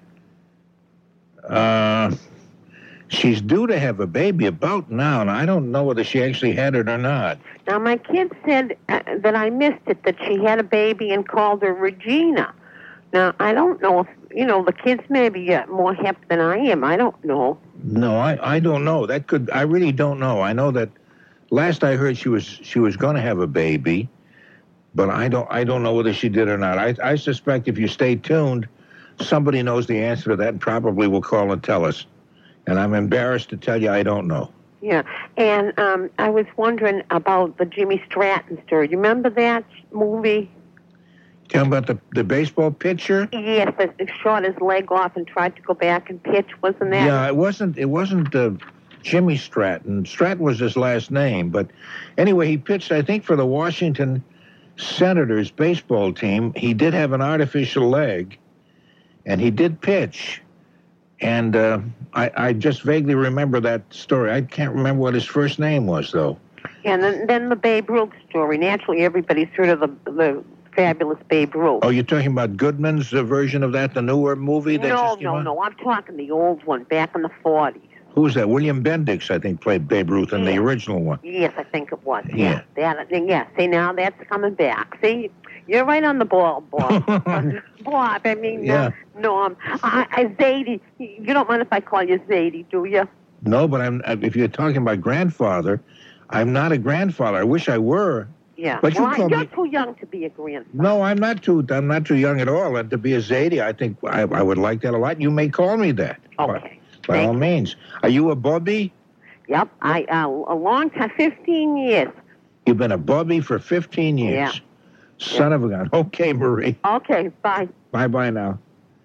Uh, she's due to have a baby about now, and I don't know whether she actually had it or not. Now, my kid said uh, that I missed it, that she had a baby and called her Regina. Now, I don't know if, you know, the kids may be uh, more hip than I am. I don't know. No, I, I don't know. That could I really don't know. I know that last I heard she was she was going to have a baby, but I don't I don't know whether she did or not. I I suspect if you stay tuned, somebody knows the answer to that and probably will call and tell us. And I'm embarrassed to tell you I don't know. Yeah, and um, I was wondering about the Jimmy Stratton story. You remember that movie? Tell about the the baseball pitcher. Yes, that he shot his leg off and tried to go back and pitch. Wasn't that? Yeah, it wasn't. It wasn't uh, Jimmy Stratton. Stratton was his last name, but anyway, he pitched. I think for the Washington Senators baseball team. He did have an artificial leg, and he did pitch. And uh, I, I just vaguely remember that story. I can't remember what his first name was, though. Yeah, and then, then the Babe Ruth story. Naturally, everybody's heard of the the fabulous Babe Ruth. Oh, you're talking about Goodman's uh, version of that, the newer movie that no, just came no, out? no. I'm talking the old one, back in the forties. Who was that? William Bendix, I think, played Babe Ruth in the original one. Yes, I think it was. Yeah. That, yeah. See, now that's coming back. See, you're right on the ball, Bob. Bob, I mean, Yeah. uh, no, um, I, I, Zadie. You don't mind if I call you Zadie, do you? No, but I'm. If you're talking about grandfather, I'm not a grandfather. I wish I were. Yeah. But you well, call you're me- too young to be a grandfather. No, I'm not too. I'm not too young at all. And to be a Zadie, I think I, I would like that a lot. You may call me that. Okay. By, by all means. Are you a Bobby? Yep. I uh, a long time, fifteen years. You've been a Bobby for fifteen years. Yeah. Son of a gun. Okay, Marie. Okay. Bye. Bye bye now.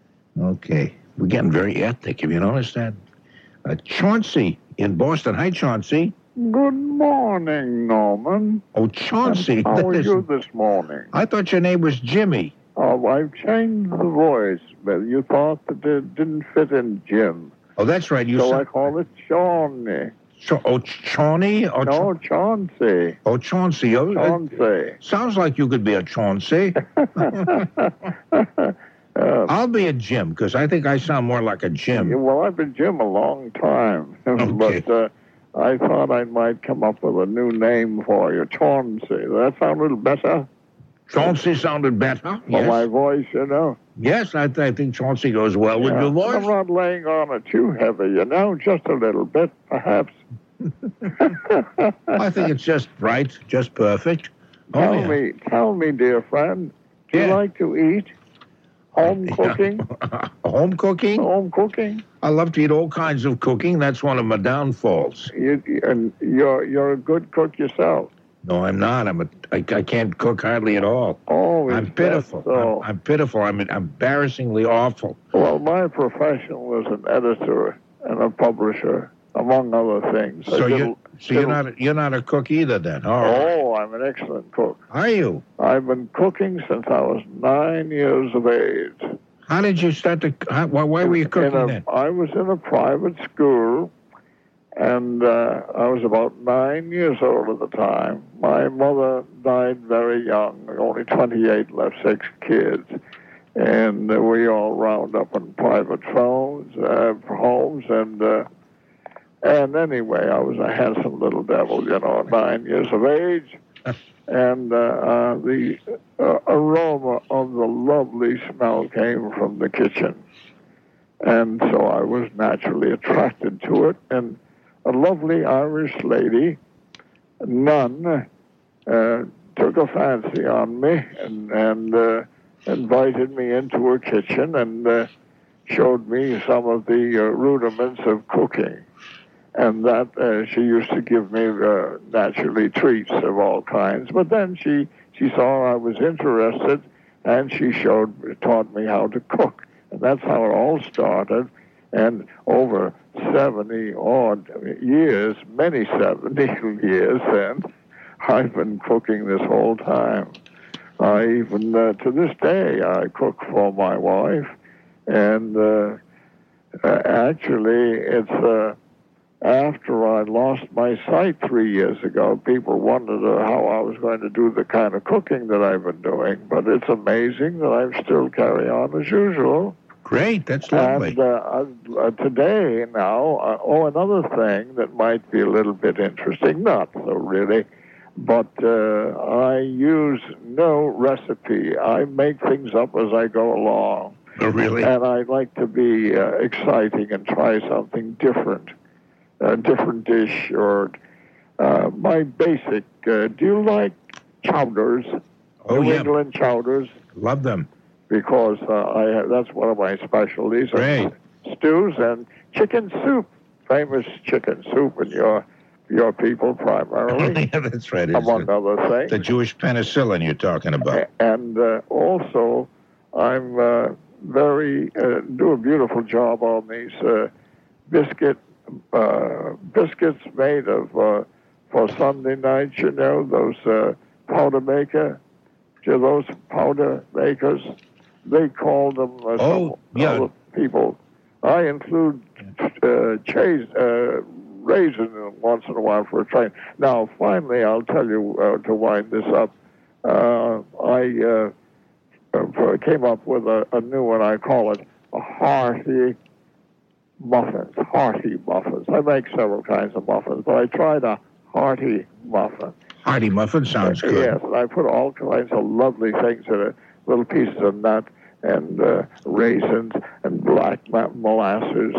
Okay. We're getting very ethnic. Have you noticed that? Uh, Chauncey in Boston. Hi, Chauncey. Good morning, Norman. Oh, Chauncey. How are That you is- this morning? I thought your name was Jimmy. Oh, I've changed the voice, but you thought that it didn't fit in Jim. Oh, that's right. You so said- I call it Shawnee. Cha- oh, Chauncey? Oh, no, Chauncey. Oh, Chauncey. Oh, uh, Chauncey. sounds like you could be a Chauncey. I'll be a Jim, because I think I sound more like a Jim. Yeah, well, I've been Jim a long time, but uh, I thought I might come up with a new name for you, Chauncey. Does that sound a little better? Chauncey sounded better. For Yes. my voice, you know. Yes, I, th- I think Chauncey goes well with Yeah, your voice. I'm not laying on it too heavy, you know, just a little bit, perhaps. I think it's just right, just perfect. Oh, Tell yeah. me, tell me, dear friend, do you like to eat? Home cooking? Home cooking? Home cooking? I love to eat all kinds of cooking. That's one of my downfalls. You, you- and you're you're a good cook yourself. No, I'm not. I'm a, I, I can't cook hardly at all. Oh, I'm is pitiful. that so? I'm, I'm pitiful. I'm embarrassingly awful. Well, my profession was an editor and a publisher, among other things. I So did- you, so you're not, you're not a cook either, then? Oh, Oh, I'm an excellent cook. are you? I've been cooking since I was nine years of age. How did you start to? How, why, why were you cooking in a, then? I was in a private school, and uh, I was about nine years old at the time. My mother died very young, only twenty-eight, left six kids. And uh, we all wound up in private phones, uh, homes, and uh, and anyway, I was a handsome little devil, you know, nine years of age. And uh, uh, the uh, aroma of the lovely smell came from the kitchen. And so I was naturally attracted to it. And a lovely Irish lady, nun, uh, took a fancy on me and, and uh, invited me into her kitchen and uh, showed me some of the uh, rudiments of cooking. And that uh, she used to give me uh, naturally treats of all kinds. But then she, she saw I was interested, and she showed taught me how to cook. And that's how it all started. And over seventy odd years, many seventy years then, I've been cooking this whole time. I even, uh, to this day, I cook for my wife. And uh, uh, actually, it's... Uh, After I lost my sight three years ago, people wondered uh, how I was going to do the kind of cooking that I've been doing. But it's amazing that I still carry on as usual. Great, that's lovely. And uh, uh, today now, uh, oh, another thing that might be a little bit interesting, not so really, but uh, I use no recipe. I make things up as I go along. Oh, really? And I like to be uh, exciting and try something different. A different dish, or uh, my basic. Uh, do you like chowders? Oh, New yeah. England chowders? Love them. Because uh, I have, that's one of my specialties. Great. Stews and chicken soup. Famous chicken soup in your your people primarily, Yeah, that's right. It's among the, other things. the Jewish penicillin you're talking about. And uh, also, I'm uh, very uh, do a beautiful job on these uh, biscuit. Uh, biscuits made of, uh, for Sunday nights, you know, those uh, powder maker, you know, those powder makers, they call them, uh, Oh, some yeah. other people. I include uh, chase, uh, raisin in them once in a while for a train. Now, finally, I'll tell you, uh, to wind this up, uh, I uh, uh, came up with a, a new one. I call it a hearty muffins, hearty muffins. I make several kinds of muffins, but I tried a hearty muffin. Hearty muffin sounds good. Yes, and I put all kinds of lovely things in it, little pieces of nut and uh, raisins and black mo- molasses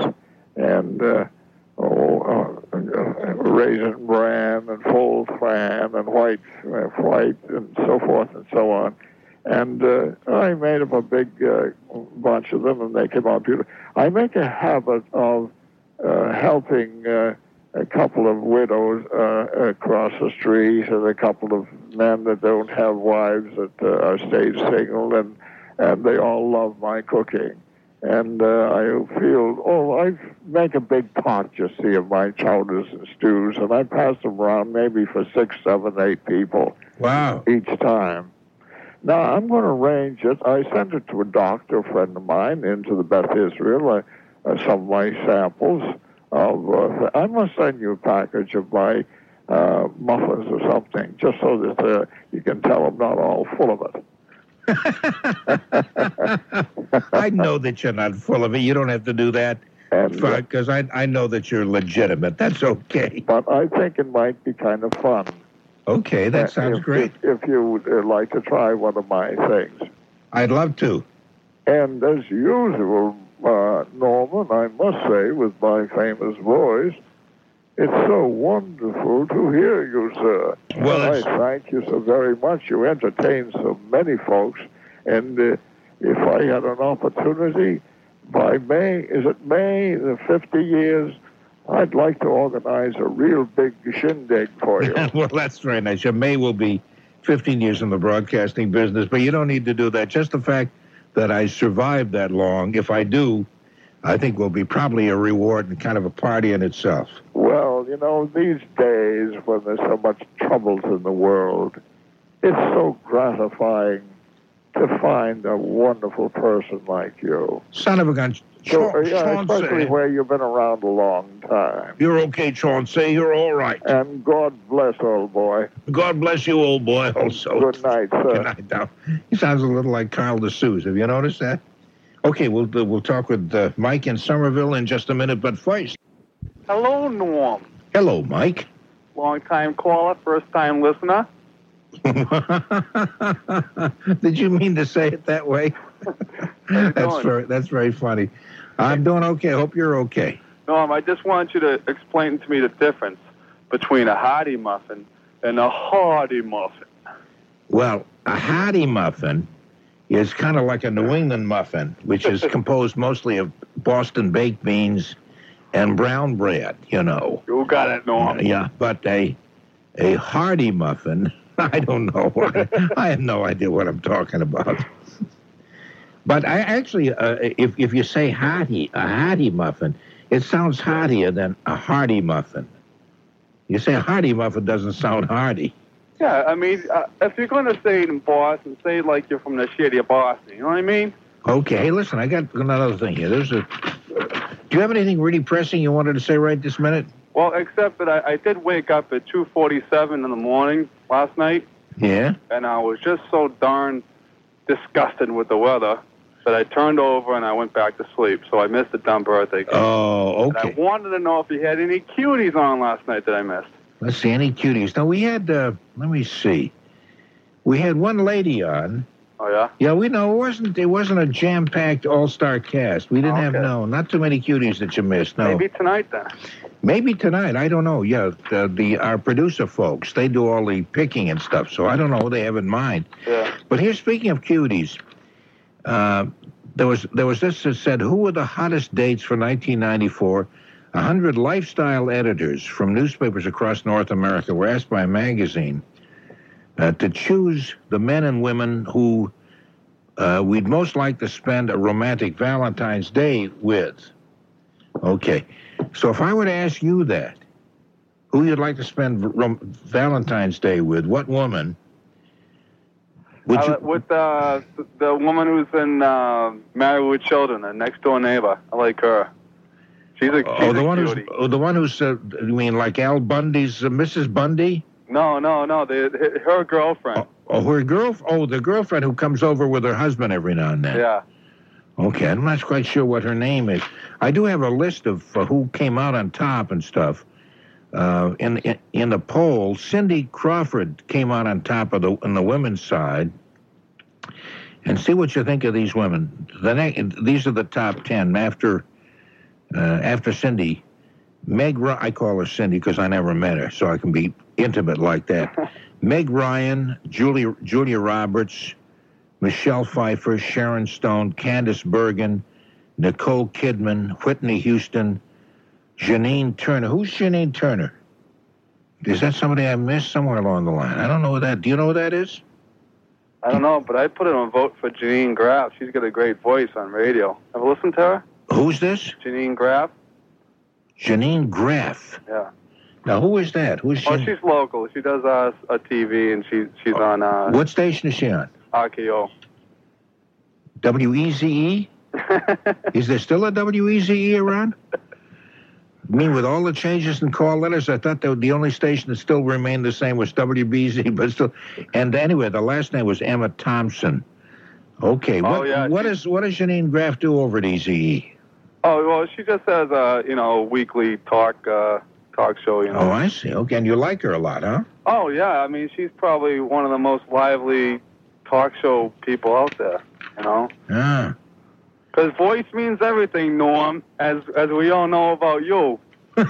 and uh, oh, uh, uh, raisin bran and full bran and white, uh, white and so forth and so on. And uh, I made up a big uh, bunch of them, and they came out beautiful. I make a habit of uh, helping uh, a couple of widows uh, across the street, and a couple of men that don't have wives that uh, are stayed single, and and they all love my cooking. And uh, I feel, oh, I make a big pot, you see, of my chowders and stews, and I pass them around maybe for six, seven, eight people. Wow. Each time. Now, I'm going to arrange it. I sent it to a doctor, a friend of mine, into the Beth Israel, uh, uh, some of my samples of, uh, I must send you a package of my uh, muffins or something, just so that uh, you can tell I'm not all full of it. I know that you're not full of it. You don't have to do that. Because I, I know that you're legitimate. That's okay. But I think it might be kind of fun. Okay, that sounds if, great. If, if you would uh, like to try one of my things. I'd love to. And as usual, uh, Norman, I must say, with my famous voice, it's so wonderful to hear you, sir. Well, and I thank you so very much. You entertain so many folks. And uh, if I had an opportunity, by May, is it May, the fifty years I'd like to organize a real big shindig for you. Well, that's very nice. Your May will be fifteen years in the broadcasting business, but you don't need to do that. Just the fact that I survived that long, if I do, I think will be probably a reward and kind of a party in itself. Well, you know, these days when there's so much troubles in the world, it's so gratifying to find a wonderful person like you. Son of a gun. So, Chaun- yeah, Chauncey. especially where you've been around a long time. You're okay, Chauncey. You're all right. And God bless, old boy. God bless you, old boy, also. Good night, sir. Good night, now. He sounds a little like Carl DeSouza. Have you noticed that? Okay, we'll uh, we'll talk with uh, Mike in Somerville in just a minute, but first. Hello, Norm. Hello, Mike. Long-time caller, first-time listener. Did you mean to say it that way? That's doing? very that's very funny. I'm doing okay. Hope you're okay. Norm, I just want you to explain to me the difference between a Hardy muffin and a Hardy muffin. Well, a Hardy muffin is kind of like a New England muffin, which is composed mostly of Boston baked beans and brown bread, you know. You got it, Norm. Yeah, but a a Hardy muffin, I don't know. I have no idea what I'm talking about. But I actually, uh, if if you say hearty, a hearty muffin, it sounds heartier than a hearty muffin. You say a hearty muffin doesn't sound hearty. Yeah, I mean, uh, if you're going to say it in Boston, say it like you're from the city of Boston. You know what I mean? Okay, hey, listen, I got another thing here. There's a. Do you have anything really pressing you wanted to say right this minute? Well, except that I, I did wake up at two forty-seven in the morning last night. Yeah? And I was just so darn disgusted with the weather that I turned over and I went back to sleep. So I missed the dumb birthday cake. Oh, And okay. I wanted to know if you had any cuties on last night that I missed. Let's see, any cuties. Now, we had, uh, let me see. We had one lady on. Oh, yeah? Yeah, we know it wasn't, it wasn't a jam-packed all-star cast. We didn't have, Okay. no, not too many cuties that you missed, no. Maybe tonight then. Maybe tonight, I don't know. Yeah, the, the our producer folks, they do all the picking and stuff, so I don't know what they have in mind. Yeah. But here, speaking of cuties, uh, there was there was this that said, who were the hottest dates for nineteen ninety-four? A hundred lifestyle editors from newspapers across North America were asked by a magazine uh, to choose the men and women who uh, we'd most like to spend a romantic Valentine's Day with. Okay, so if I were to ask you that, who you'd like to spend rom- Valentine's Day with, what woman would you... Uh, with uh, the woman who's in uh, Married with Children, a next-door neighbor. I like her. She's a, she's Oh, the a one who's cutie. oh, the one who's uh, you mean like Al Bundy's uh, Missus Bundy? No, no, no. The, her girlfriend. Oh, her girl. Oh, the girlfriend who comes over with her husband every now and then. Yeah. Okay, I'm not quite sure what her name is. I do have a list of uh, who came out on top and stuff. Uh, in, in in the poll, Cindy Crawford came out on top of the on the women's side. And see what you think of these women. The ne- these are the top ten after uh, after Cindy. Meg, Ry- I call her Cindy because I never met her, so I can be intimate like that. Meg Ryan, Julia Julia Roberts, Michelle Pfeiffer, Sharon Stone, Candice Bergen, Nicole Kidman, Whitney Houston, Janine Turner. Who's Janine Turner? Is that somebody I missed somewhere along the line? I don't know who that. Do you know who that is? I don't know, but I put in a vote for Janine Graff. She's got a great voice on radio. Ever listened to her? Who's this? Janine Graff? Janine Graff. Yeah. Now, who is that? Who's she? Oh, she's local. She does uh, a T V, and she, she's on uh, What station is she on? R K O. W E Z E? Is there still a W E Z E around? I mean, with all the changes in call letters, I thought that the only station that still remained the same was W B Z, but still. And anyway, the last name was Emma Thompson. Okay. Oh, What, yeah, what is what does Janine Graff do over at E Z E? Oh, well, she just has a, you know, weekly talk uh, talk show, you know. Oh, I see. Okay, and you like her a lot, huh? Oh, yeah. I mean, she's probably one of the most lively talk show people out there, you know. Ah. Because voice means everything, Norm, as as we all know about you.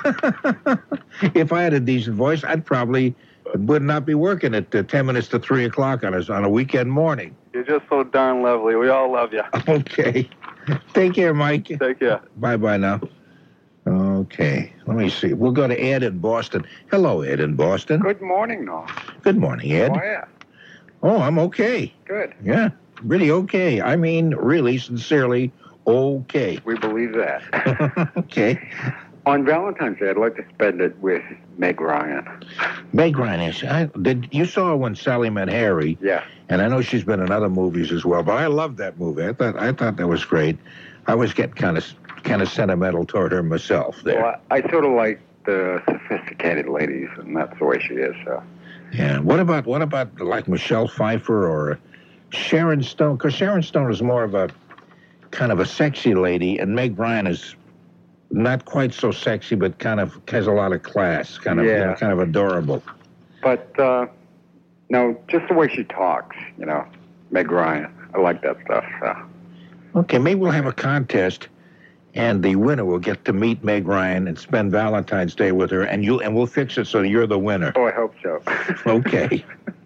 If I had a decent voice, I'd probably would not be working at uh, ten minutes to three o'clock on a on a weekend morning. You're just so darn lovely. We all love you. Okay. Take care, Mike. Take care. Bye bye now. Oh, Okay, let me see. We'll go to Ed in Boston. Hello, Ed in Boston. Good morning, Norm. Good morning, Ed. How are you? Oh, I'm okay. Good. Yeah, really okay. I mean, really, sincerely, okay. We believe that. Okay. On Valentine's Day, I'd like to spend it with Meg Ryan. Meg Ryan, is- I, did, you saw her when Sally Met Harry. Yeah. And I know she's been in other movies as well, but I loved that movie. I thought I thought that was great. I was getting kind of kind of sentimental toward her myself there. Well, I, I sort of like the sophisticated ladies, and that's the way she is. So. Yeah. What about what about like Michelle Pfeiffer or Sharon Stone? Because Sharon Stone is more of a kind of a sexy lady, and Meg Ryan is not quite so sexy, but kind of has a lot of class, kind of you Yeah. know, kind of adorable. But, uh, no, just the way she talks, you know, Meg Ryan. I like that stuff. So. Okay, maybe we'll have a contest, and the winner will get to meet Meg Ryan and spend Valentine's Day with her, and you and we'll fix it so you're the winner. Oh, I hope so. Okay.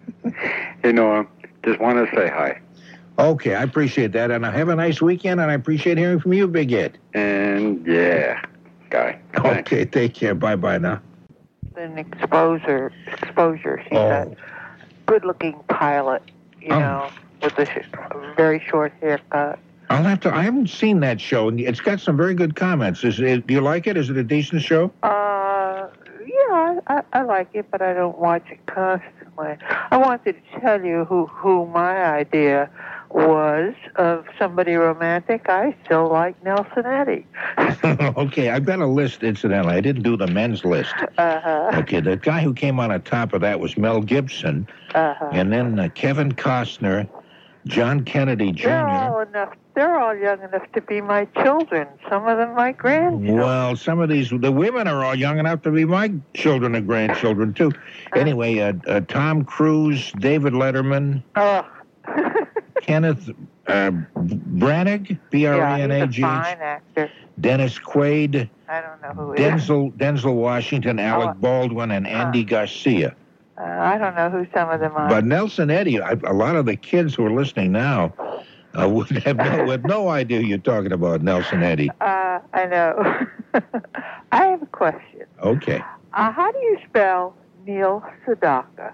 You know, just want to say hi. Okay, I appreciate that, and have a nice weekend, and I appreciate hearing from you, Big Ed. And, yeah, guy. Okay, take care. Bye-bye now. An exposure, exposure. She's Oh. a good-looking pilot, you Oh. know, with a, sh- a very short haircut. I'll have to. I haven't seen that show. It's got some very good comments. Is it? Do you like it? Is it a decent show? Uh, yeah, I, I like it, but I don't watch it constantly. I wanted to tell you who who my idea was of somebody romantic. I still like Nelson Eddy. Okay, I've got a list. Incidentally, I didn't do the men's list. Uh-huh. Okay, the guy who came on the top of that was Mel Gibson, Uh-huh. and then uh, Kevin Costner, John Kennedy They're Junior all enough. They're all young enough to be my children. Some of them my grandchildren. Well, some of these, the women are all young enough to be my children and grandchildren, too. Anyway, uh, uh, Tom Cruise, David Letterman, Oh. Kenneth uh, Branagh, B R A N A G Yeah, he's a H, fine actor. Dennis Quaid, I don't know who it is. Denzel, Denzel Washington, Alec Oh. Baldwin, and Andy Garcia. Uh, I don't know who some of them are. But Nelson Eddy, I, a lot of the kids who are listening now uh, would have no, with no idea you're talking about Nelson Eddy. Uh, I know. I have a question. Okay. Uh, how do you spell Neil Sedaka?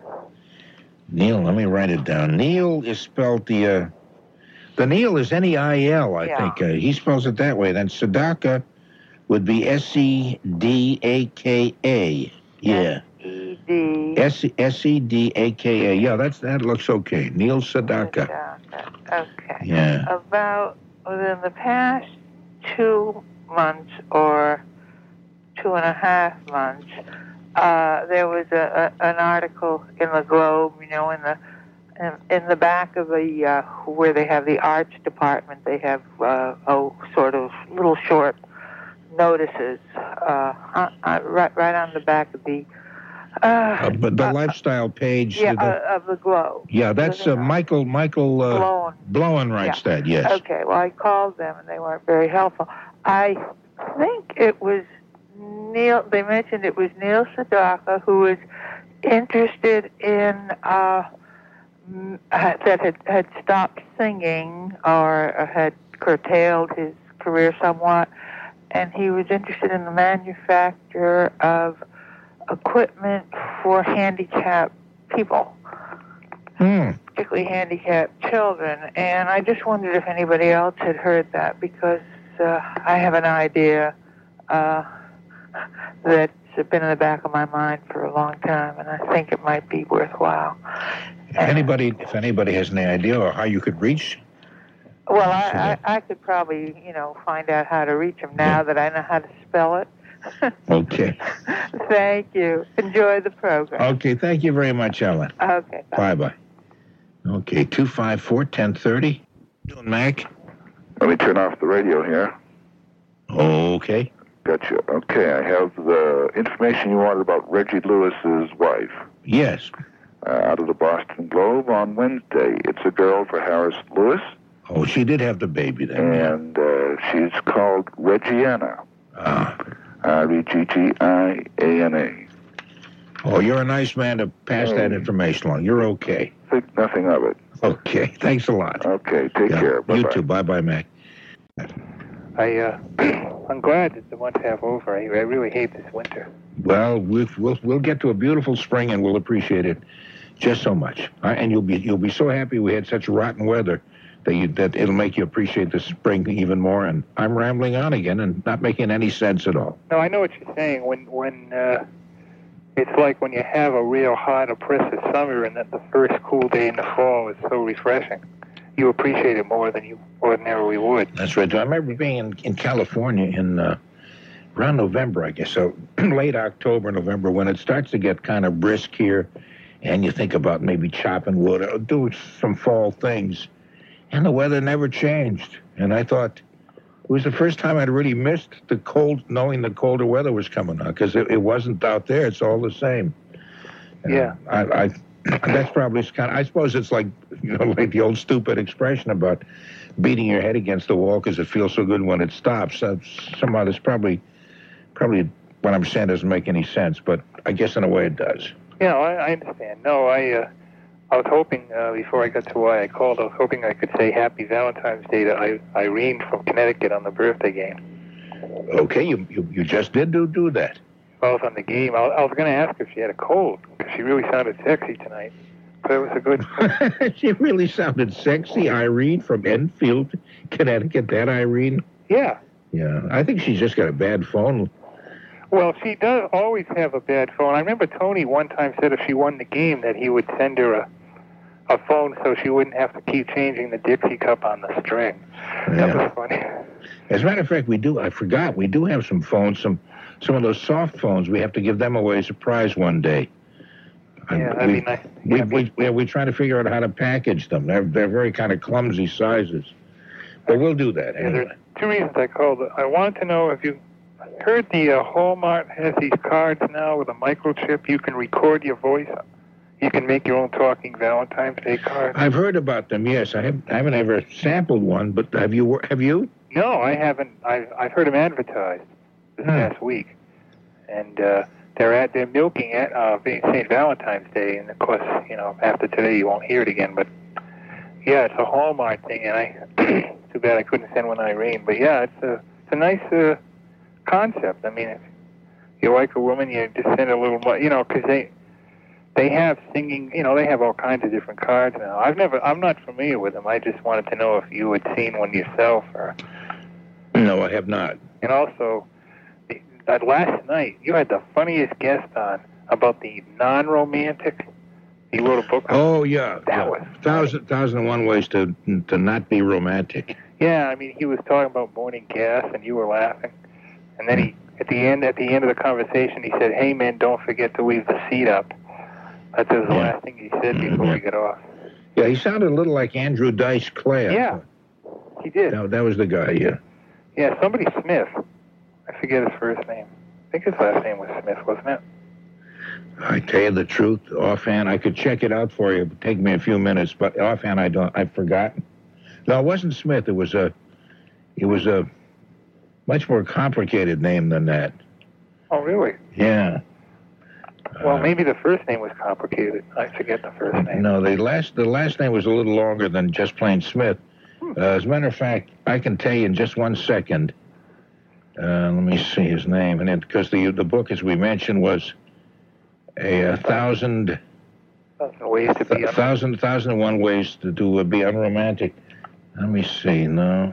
Neil, let me write it down. Neil is spelled the, uh, the Neil is N E I L, I Yeah. think. Uh, he spells it that way. Then Sedaka would be S E D A K A. Yeah. E D. S S E D A K A. Yeah, that's that looks okay. Neil Sedaka. Okay. Yeah. About within the past two months or two and a half months, uh, there was a, a an article in the Globe, you know, in the in, in the back of the uh, where they have the arts department, they have uh, oh sort of little short notices uh, uh, uh, right right on the back of the. Uh, Uh, but the lifestyle page. yeah, the- uh, of the Globe. yeah, that's uh, Michael Michael uh, Blowen. Blowen writes Yeah. that. Yes. Okay, well, I called them and they weren't very helpful. I think it was Neil, they mentioned it was Neil Sedaka who was interested in, uh, m- uh, that had, had stopped singing or uh, had curtailed his career somewhat, and he was interested in the manufacture of equipment for handicapped people. Hmm. Particularly handicapped children, and I just wondered if anybody else had heard that, because uh, I have an idea uh, that's been in the back of my mind for a long time, and I think it might be worthwhile. If anybody, if anybody has any idea or how you could reach, Well, I, I, I could probably, you know, find out how to reach him now that I know how to spell it. okay. Thank you. Enjoy the program. Okay. Thank you very much, Ellen. Okay. Bye bye. Okay. Two five four ten thirty. Doing Mac. Let me turn off the radio here. Okay. Gotcha. Okay, I have the information you wanted about Reggie Lewis's wife. Yes. Uh, out of the Boston Globe on Wednesday. It's a girl for Harris Lewis, Oh, she did have the baby then. and uh, she's called Regiana. Ah. R E G G I A N A. Oh, you're a nice man to pass that information along. You're okay. Think nothing of it. Okay. Thanks a lot. Okay, take Yeah, care. Bye-bye. You too. Bye bye, Mac. I, uh, I'm glad that the month's half over. I, I really hate this winter. Well, we'll, we'll we'll get to a beautiful spring, and we'll appreciate it just so much. Uh, and you'll be you'll be so happy we had such rotten weather that you, that it'll make you appreciate the spring even more. And I'm rambling on again and not making any sense at all. No, I know what you're saying. When when uh, it's like when you have a real hot, oppressive summer, and then the first cool day in the fall is so refreshing. You appreciate it more than you ordinarily would. That's right. I remember being in, in California in uh, around November, I guess, so late October, November, when it starts to get kind of brisk here, and you think about maybe chopping wood or doing some fall things, and the weather never changed. And I thought it was the first time I'd really missed the cold, knowing the colder weather was coming on, because it, it wasn't out there. It's all the same. Yeah. Uh, I, I that's probably kind of, I suppose it's like, you know, like the old stupid expression about beating your head against the wall because it feels so good when it stops. Uh, somehow that's probably, probably what I'm saying doesn't make any sense, but I guess in a way it does. Yeah, I, I understand. No, I, uh, I was hoping, uh, before I got to why I called, I was hoping I could say Happy Valentine's Day to I, Irene from Connecticut on the birthday game. Okay, you you, you just did do, do that. I was on the game. I, I was going to ask if she had a cold, because she really sounded sexy tonight. But it was a good... She really sounded sexy. Irene from Enfield, Connecticut. That Irene? Yeah. Yeah. I think she's just got a bad phone. Well, she does always have a bad phone. I remember Tony one time said if she won the game that he would send her a, a phone so she wouldn't have to keep changing the Dixie cup on the string. That Yeah. was funny. As a matter of fact, we do, I forgot, we do have some phones, some some of those soft phones. We have to give them away as a prize one day. Yeah, that'd we, be nice. We, we, we, we're trying to figure out how to package them. They're, they're very kind of clumsy sizes. But we'll do that Yeah, anyway. there's two reasons I called. I wanted to know if you heard the uh, Hallmark has these cards now with a microchip. You can record your voice. You can make your own talking Valentine's Day card. I've heard about them, yes. I, have, I haven't ever sampled one, but have you? Have you? No, I haven't. I've, I've heard them advertised this past week. And uh, they're at they're milking it, uh, being Saint Valentine's Day. And, of course, you know, after today you won't hear it again. But, yeah, it's a Hallmark thing. And I too bad I couldn't send one to Irene. But, yeah, it's a, it's a nice uh, concept. I mean, if you like a woman, you just send a little more, you know, because they... They have singing, you know, they have all kinds of different cards now. I've never, I'm not familiar with them. I just wanted to know if you had seen one yourself. Or... No, I have not. And also, the, that last night, you had the funniest guest on about the non-romantic. He wrote a book. Oh, yeah. That yeah. was Thousand, thousand and one ways to to not be romantic. Yeah, I mean, he was talking about morning gas, and you were laughing. And then he, at the end, at the end of the conversation, he said, "Hey, man, don't forget to leave the seat up." That was the last thing he said before we got off. Yeah, he sounded a little like Andrew Dice Clay. Yeah, he did. That, that was the guy, yeah. Yeah, somebody Smith. I forget his first name. I think his last name was Smith, wasn't it? I tell you the truth, offhand, I could check it out for you. It would take me a few minutes, but offhand, I don't. I've forgotten. No, it wasn't Smith. It was a. It was a much more complicated name than that. Oh, really? Yeah. Well, maybe the first name was complicated. I forget the first name. No, the last the last name was a little longer than just plain Smith. Uh, as a matter of fact, I can tell you in just one second. Uh, let me see his name, and it because the the book, as we mentioned, was a, a thousand Thousand ways to be a thousand thousand and one ways to do uh, be unromantic. Let me see. No.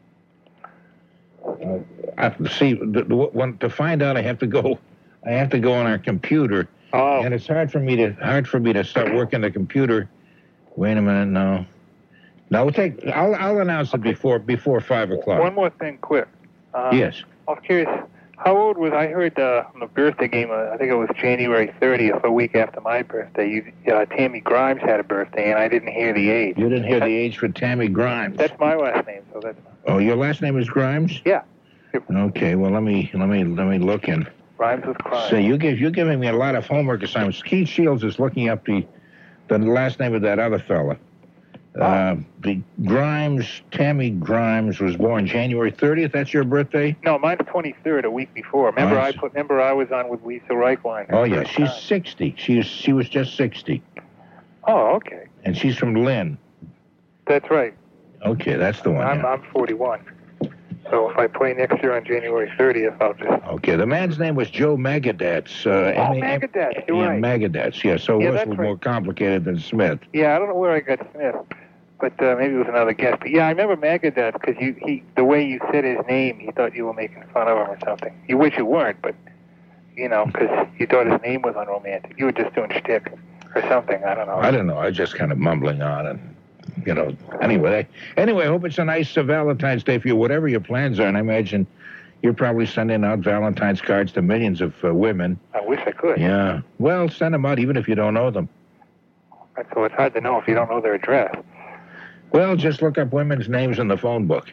Uh, I, see, the, the, one, to find out, I have to go. I have to go on our computer, oh. and it's hard for me to hard for me to start working the computer. Wait a minute, no, no. We'll take. I'll I'll announce it before before five o'clock. One more thing, quick. Uh, Yes. I was curious. How old was I? Heard uh, on the birthday game. Uh, I think it was January thirtieth, a week after my birthday. You, uh, Tammy Grimes had a birthday, and I didn't hear the age. You didn't hear the age for Tammy Grimes. That's my last name, so that's. Oh, your last name is Grimes? Yeah. Okay. Well, let me let me let me look in. Grimes was crying. So you give you're giving me a lot of homework assignments. Keith Shields is looking up the the last name of that other fella. Uh, the Grimes, Tammy Grimes, was born January thirtieth. That's your birthday? No, mine's twenty-third, a week before. Remember, Oh, I I put. Remember, I was on with Lisa Reichwein. Oh yeah, she's sixty. She's she was just sixty, Oh, okay. and she's from Lynn. That's right. Okay, that's the one. I'm yeah. I'm forty-one. So if I play next year on January thirtieth, I'll just... Okay, the man's name was Joe Magadatz. Uh, Oh, M A- Magadatz, you're yeah, right. Magadatz, yeah, so it Yeah, was a that's little right. more complicated than Smith. Yeah, I don't know where I got Smith, but uh, maybe it was another guest. But yeah, I remember Magadatz because you, he, the way you said his name, he thought you were making fun of him or something. You wish you weren't, but, you know, because you thought his name was unromantic. You were just doing shtick or something, I don't know. I don't know, I was just kind of mumbling on and, you know, anyway. Anyway, I hope it's a nice uh, Valentine's Day for you, whatever your plans are, and I imagine you're probably sending out Valentine's cards to millions of uh, women. I wish I could. Yeah. Well, send them out even if you don't know them. So it's hard to know if you don't know their address. Well, just look up women's names in the phone book.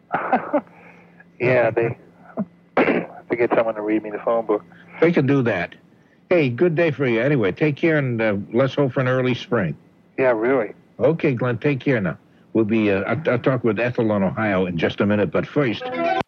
Yeah, they... to get someone to read me the phone book. They can do that. Hey, good day for you. Anyway, take care, and uh, let's hope for an early spring. Yeah, really. Okay, Glenn, take care now. We'll be, uh, I'll, I'll talk with Ethel on Ohio in just a minute, but first...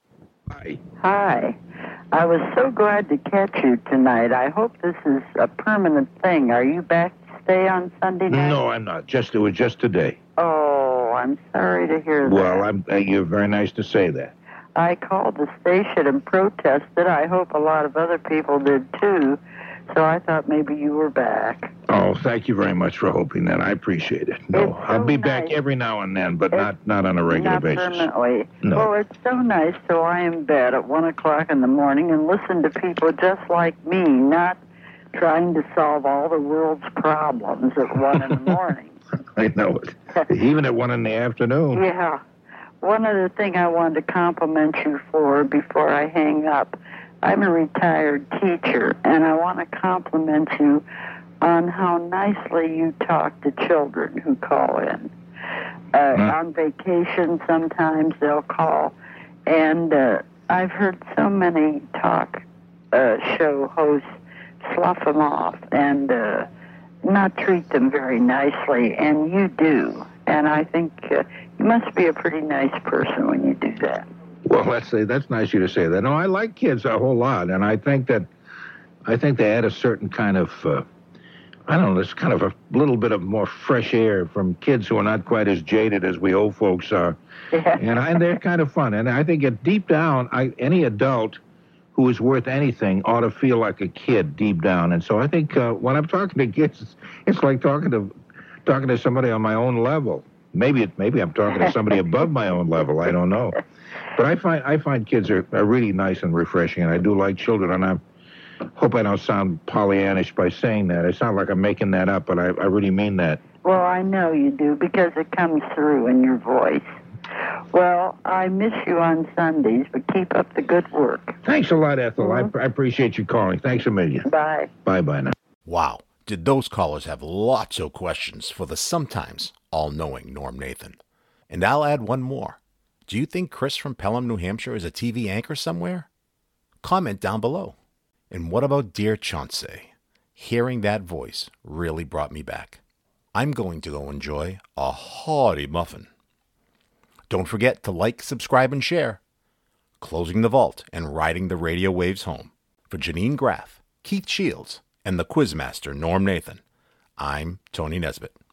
Hi. I was so glad to catch you tonight. I hope this is a permanent thing. Are you back to stay on Sunday night? No, I'm not. Just it was just today. Oh, I'm sorry to hear that. Well, I'm. Uh, you're very nice to say that. I called the station and protested. I hope a lot of other people did too. So I thought maybe you were back. Oh, thank you very much for hoping that. I appreciate it. No, I'll be back every now and then, but not not on a regular Not basis. permanently. No. Well, it's so nice to lie in bed at one o'clock in the morning and listen to people just like me, not trying to solve all the world's problems at one in the morning. I know it. Even at one in the afternoon. Yeah. One other thing I wanted to compliment you for before I hang up. I'm a retired teacher, and I want to compliment you on how nicely you talk to children who call in. Uh, on vacation, sometimes they'll call, and uh, I've heard so many talk uh, show hosts slough them off and uh, not treat them very nicely, and you do. And I think uh, you must be a pretty nice person when you do that. Well, let's say that's nice of you to say that. No, I like kids a whole lot, and I think that I think they add a certain kind of uh, I don't know, there's kind of a little bit of more fresh air from kids who are not quite as jaded as we old folks are, Yeah. and I, and they're kind of fun. And I think that deep down, I, any adult who is worth anything ought to feel like a kid deep down. And so I think uh, when I'm talking to kids, it's, it's like talking to talking to somebody on my own level. Maybe it, maybe I'm talking to somebody above my own level. I don't know. But I find I find kids are, are really nice and refreshing, and I do like children. And I hope I don't sound Pollyannish by saying that. I sound like I'm making that up, but I, I really mean that. Well, I know you do because it comes through in your voice. Well, I miss you on Sundays, but keep up the good work. Thanks a lot, Ethel. I, I appreciate you calling. Thanks a million. Bye. Bye-bye now. Wow, did those callers have lots of questions for the sometimes all-knowing Norm Nathan. And I'll add one more. Do you think Chris from Pelham, New Hampshire is a T V anchor somewhere? Comment down below. And what about dear Chauncey? Hearing that voice really brought me back. I'm going to go enjoy a hearty muffin. Don't forget to like, subscribe, and share. Closing the vault and riding the radio waves home. For Janine Graff, Keith Shields, and the Quizmaster Norm Nathan, I'm Tony Nesbitt.